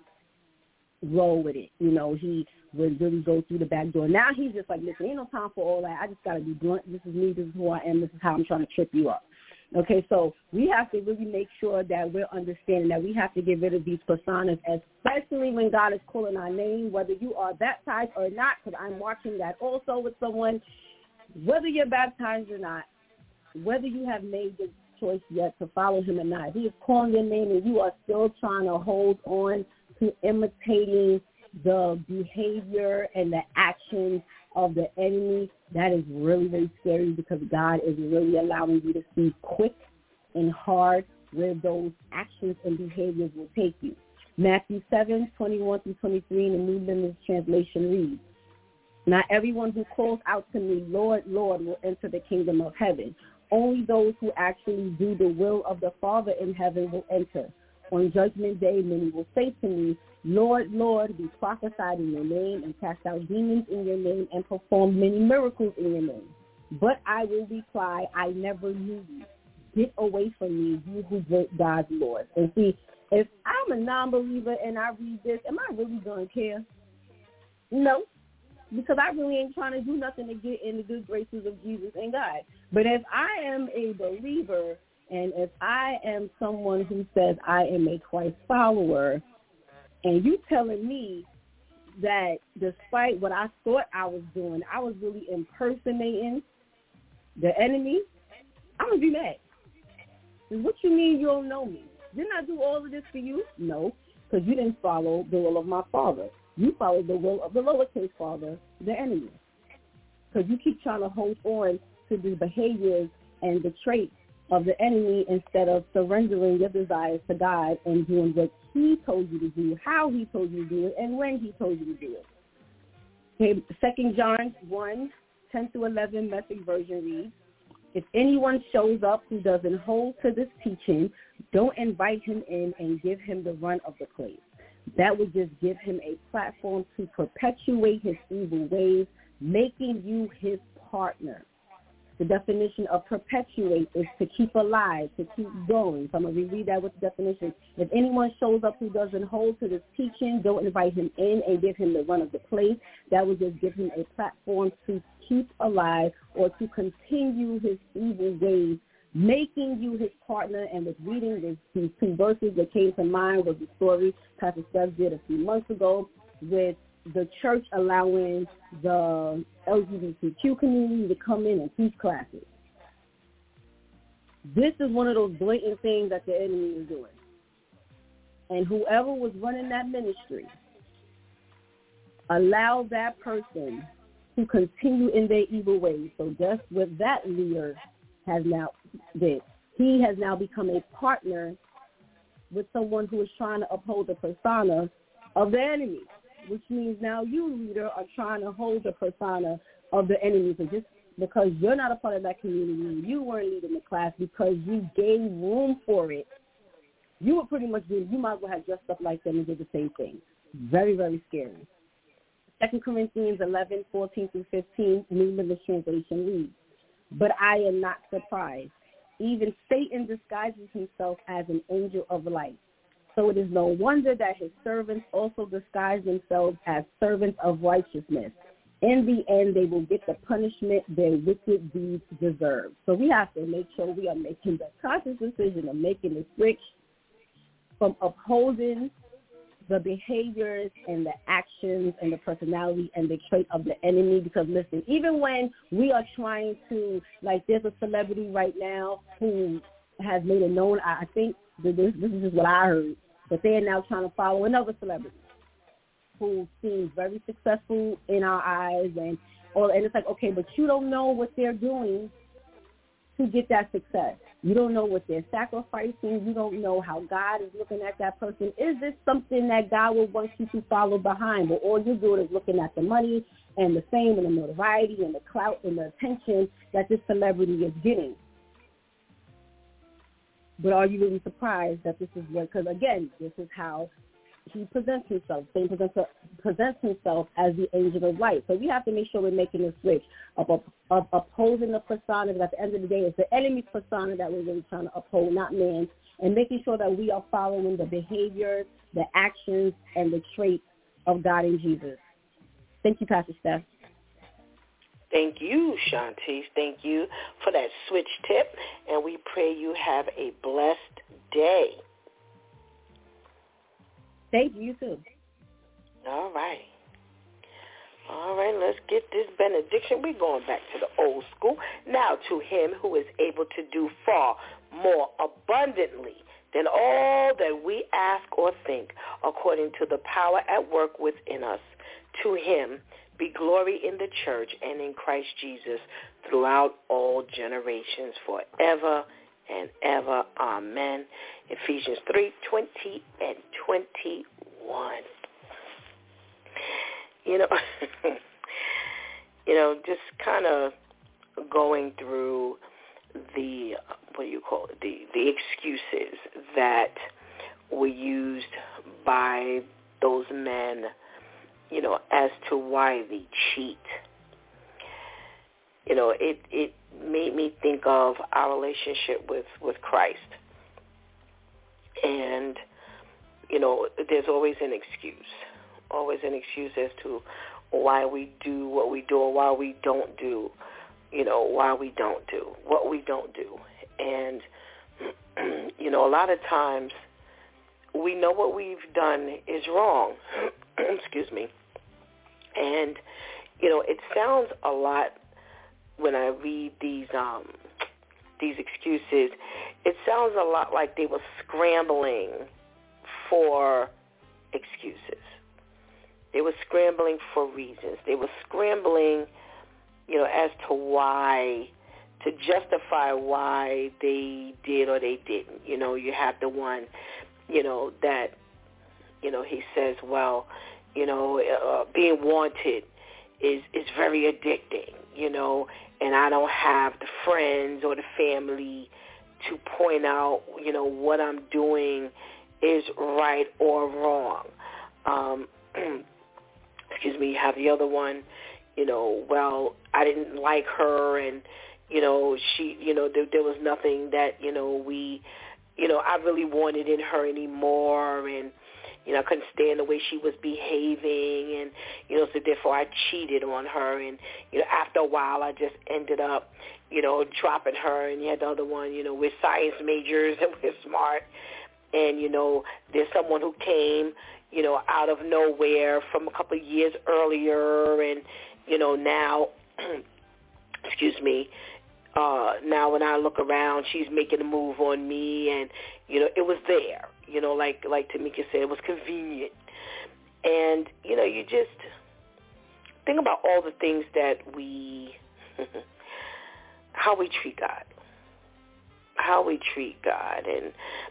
roll with it. You know, he would really go through the back door. Now he's just like, listen, ain't no time for all that. I just got to be blunt. This is me. This is who I am. This is how I'm trying to trip you up. Okay, so we have to really make sure that we're understanding that we have to get rid of these personas, especially when God is calling our name, whether you are baptized or not, because I'm watching that also with someone, whether you're baptized or not, whether you have made the choice yet to follow him or not. He is calling your name and you are still trying to hold on to imitating the behavior and the actions of the enemy. That is really, really scary, because God is really allowing you to see quick and hard where those actions and behaviors will take you. Matthew 7:21-23 in the New Living Translation reads, "Not everyone who calls out to me, Lord, Lord, will enter the kingdom of heaven. Only those who actually do the will of the Father in heaven will enter. On Judgment Day, many will say to me, Lord, Lord, we prophesied in your name and cast out demons in your name and performed many miracles in your name. But I will reply, I never knew you. Get away from me, you who break God's laws." And see, if I'm a non-believer and I read this, am I really going to care? No, because I really ain't trying to do nothing to get in the good graces of Jesus and God. But if I am a believer and if I am someone who says I am a Christ follower, and you telling me that despite what I thought I was doing, I was really impersonating the enemy, I'm going to be mad. What you mean you don't know me? Didn't I do all of this for you? No, because you didn't follow the will of my Father. You followed the will of the lowercase father, the enemy. Because you keep trying to hold on to the behaviors and the traits of the enemy instead of surrendering your desires to God and doing what he told you to do, how he told you to do it, and when he told you to do it. Okay, 2 John 1:10-11 Message version reads, "If anyone shows up who doesn't hold to this teaching, don't invite him in and give him the run of the place. That would just give him a platform to perpetuate his evil ways, making you his partner." The definition of perpetuate is to keep alive, to keep going. So I'm going to reread that with the definition. If anyone shows up who doesn't hold to this teaching, don't invite him in and give him the run of the place. That would just give him a platform to keep alive or to continue his evil ways, making you his partner. And with reading these two verses that came to mind was the story Pastor Steph did a few months ago with the church allowing the LGBTQ community to come in and teach classes. This is one of those blatant things that the enemy is doing. And whoever was running that ministry allowed that person to continue in their evil ways. So that's what that leader has now did. He has now become a partner with someone who is trying to uphold the persona of the enemy, which means now you, leader, are trying to hold the persona of the enemy. So just because you're not a part of that community, you weren't leading the class because you gave room for it, you were pretty much doing, you might as well have dressed up like them and did the same thing. Very, very scary. 2 Corinthians 11:14-15, New Living Translation reads, "But I am not surprised. Even Satan disguises himself as an angel of light. So it is no wonder that his servants also disguise themselves as servants of righteousness. In the end, they will get the punishment their wicked deeds deserve." So we have to make sure we are making the conscious decision of making the switch from upholding the behaviors and the actions and the personality and the trait of the enemy. Because, listen, even when we are trying to, like, there's a celebrity right now who has made it known, I think this is just what I heard, that they are now trying to follow another celebrity who seems very successful in our eyes, and it's like, okay, but you don't know what they're doing to get that success. You don't know what they're sacrificing. You don't know how God is looking at that person. Is this something that God would want you to follow behind? But all you're doing is looking at the money and the fame and the notoriety and the clout and the attention that this celebrity is getting. But are you really surprised that this is what, because again, this is how he presents himself. Satan presents himself as the angel of light. So we have to make sure we're making a switch of opposing the persona, because at the end of the day, it's the enemy's persona that we're really trying to uphold, not man's, and making sure that we are following the behaviors, the actions, and the traits of God and Jesus. Thank you, Pastor Steph. Thank you, Shantice. Thank you for that switch tip, and we pray you have a blessed day. Thank you, too. All right. All right, let's get this benediction. We're going back to the old school. Now to him who is able to do far more abundantly than all that we ask or think, according to the power at work within us. To him be glory in the church and in Christ Jesus throughout all generations, forever and ever. Amen. Ephesians 3:20 and 21. Just kind of going through the the excuses that were used by those men, as to why they cheat. It made me think of our relationship with Christ. And, there's always an excuse as to why we do what we do or why we don't do, what we don't do. And, a lot of times we know what we've done is wrong. Excuse me. And, it sounds a lot when I read these excuses, it sounds a lot like they were scrambling for excuses. They were scrambling for reasons. They were scrambling, as to why, to justify why they did or they didn't. You have the one, that, he says, well, being wanted is very addicting, and I don't have the friends or the family to point out, what I'm doing is right or wrong. Excuse me, you have the other one, well, I didn't like her and, she, there was nothing that, I really wanted in her anymore, and, I couldn't stand the way she was behaving, and, so therefore I cheated on her, and, after a while I just ended up, dropping her. And you had the other one, we're science majors and we're smart, and, there's someone who came, out of nowhere from a couple of years earlier, and, now, excuse me, now when I look around, she's making a move on me, and, it was there. Like Tamika said, it was convenient. And, you just think about all the things that how we treat God. And,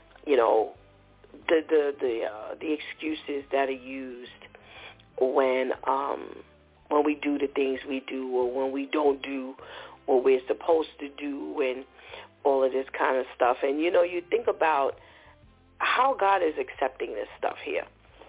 the excuses that are used when we do the things we do, or when we don't do what we're supposed to do, and all of this kind of stuff. And, you think about how God is accepting this stuff here.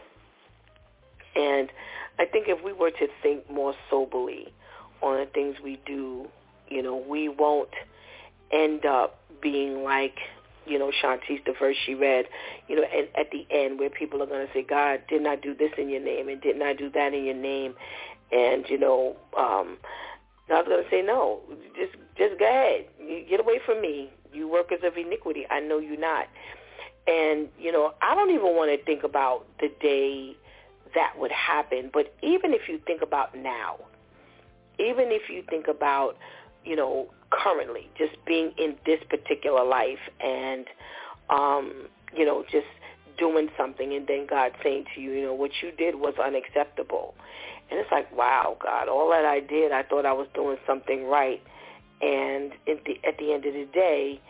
And I think if we were to think more soberly on the things we do, we won't end up being like, Shantice, the verse she read, and at the end where people are going to say, God, didn't I do this in your name, and didn't I do that in your name? And, God's going to say, no, just go ahead. Get away from me, you workers of iniquity. I know you not. And, I don't even want to think about the day that would happen. But even if you think about now, even if you think about, currently just being in this particular life and, just doing something, and then God saying to you, what you did was unacceptable. And it's like, wow, God, all that I did, I thought I was doing something right. And at the end of the day,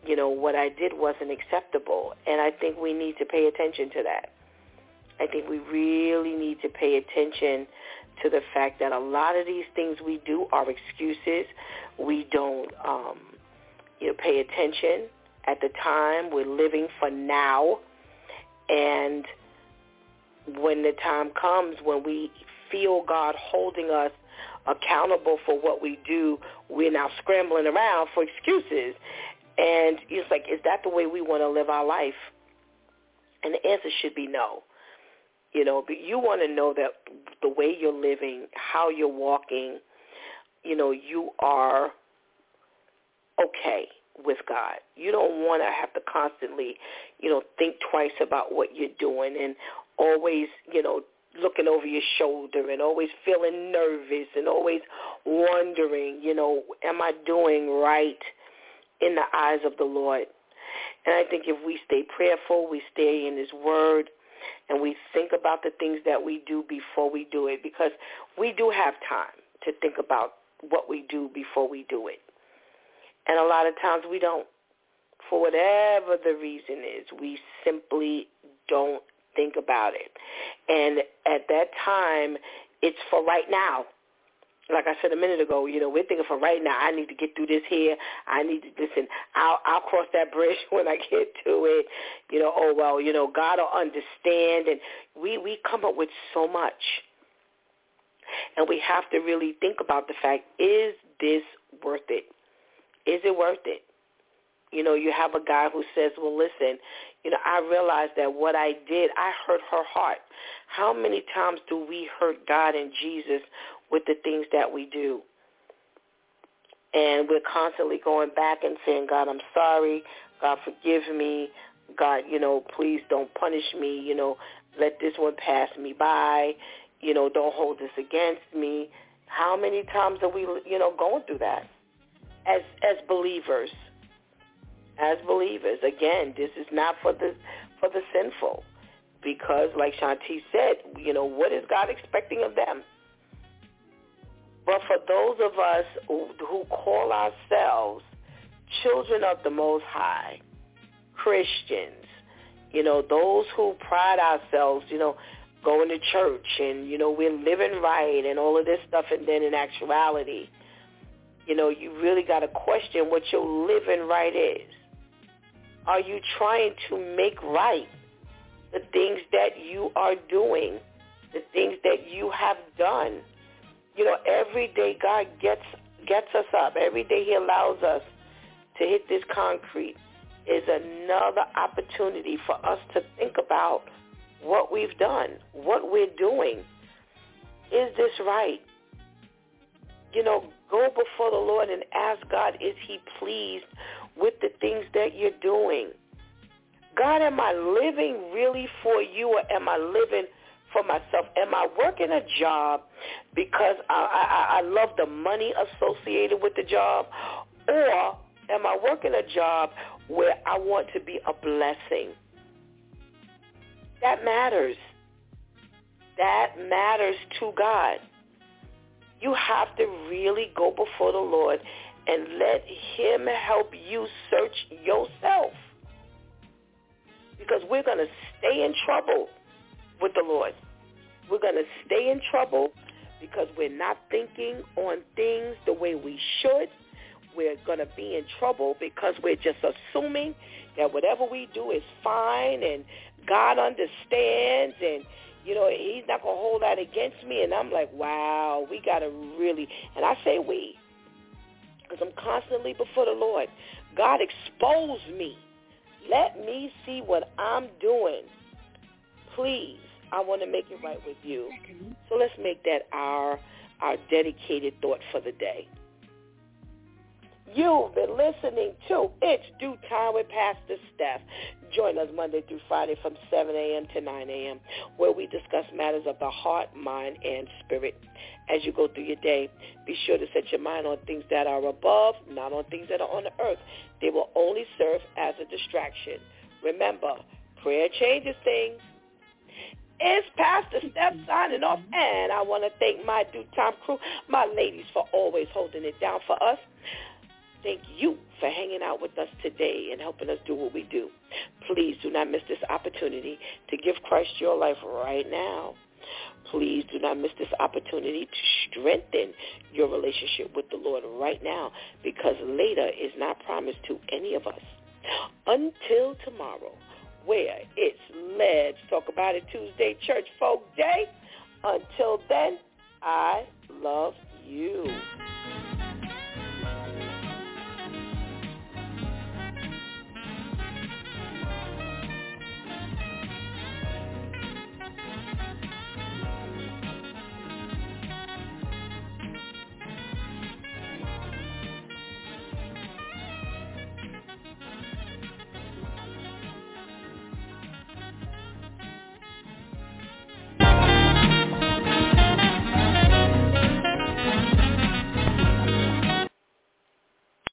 what I did wasn't acceptable. And I think we need to pay attention to that. I think we really need to pay attention to the fact that a lot of these things we do are excuses. We don't pay attention at the time. We're living for now. And when the time comes when we feel God holding us accountable for what we do, we're now scrambling around for excuses. And it's like, is that the way we want to live our life? And the answer should be no. But you want to know that the way you're living, how you're walking, you are okay with God. You don't want to have to constantly, think twice about what you're doing and always, looking over your shoulder and always feeling nervous and always wondering, am I doing right in the eyes of the Lord? And I think if we stay prayerful, we stay in His Word, and we think about the things that we do before we do it, because we do have time to think about what we do before we do it. And a lot of times we don't. For whatever the reason is, we simply don't think about it. And at that time, it's for right now. Like I said a minute ago, we're thinking for right now, I need to get through this here. I need to listen. I'll cross that bridge when I get to it. God will understand. And we come up with so much. And we have to really think about the fact, is this worth it? Is it worth it? You have a guy who says, well, listen, I realized that what I did, I hurt her heart. How many times do we hurt God and Jesus with the things that we do? And we're constantly going back and saying, God, I'm sorry. God, forgive me. God, please don't punish me. Let this one pass me by. Don't hold this against me. How many times are we, going through that as believers? As believers, again, this is not for the sinful, because, like Shanti said, what is God expecting of them? But for those of us who call ourselves children of the Most High, Christians, those who pride ourselves, going to church and, we're living right and all of this stuff, and then in actuality, you really got to question what your living right is. Are you trying to make right the things that you are doing, the things that you have done? Every day God gets us up. Every day He allows us to hit this concrete is another opportunity for us to think about what we've done, what we're doing. Is this right? Go before the Lord and ask God, is He pleased with the things that you're doing? God, am I living really for you, or am I living for myself? Am I working a job because I love the money associated with the job, or am I working a job where I want to be a blessing? That matters. That matters to God. You have to really go before the Lord and let Him help you search yourself. Because we're going to stay in trouble with the Lord. We're going to stay in trouble because we're not thinking on things the way we should. We're going to be in trouble because we're just assuming that whatever we do is fine and God understands and, He's not going to hold that against me. And I'm like, wow, we got to really, and I say we, because I'm constantly before the Lord. God, expose me. Let me see what I'm doing. Please, I want to make it right with you. So let's make that our dedicated thought for the day. You've been listening to It's Due Time with Pastor Steph. Join us Monday through Friday from 7 a.m. to 9 a.m., where we discuss matters of the heart, mind, and spirit. As you go through your day, be sure to set your mind on things that are above, not on things that are on the earth. They will only serve as a distraction. Remember, prayer changes things. It's Pastor Steph signing off, and I want to thank my Due Time crew, my ladies, for always holding it down for us. thank you for hanging out with us today and helping us do what we do. Please do not miss this opportunity to give Christ your life right now. Please do not miss this opportunity to strengthen your relationship with the Lord right now, because later is not promised to any of us. Until tomorrow, where it's Let's Talk About It Tuesday Church Folk Day. Until then, I love you.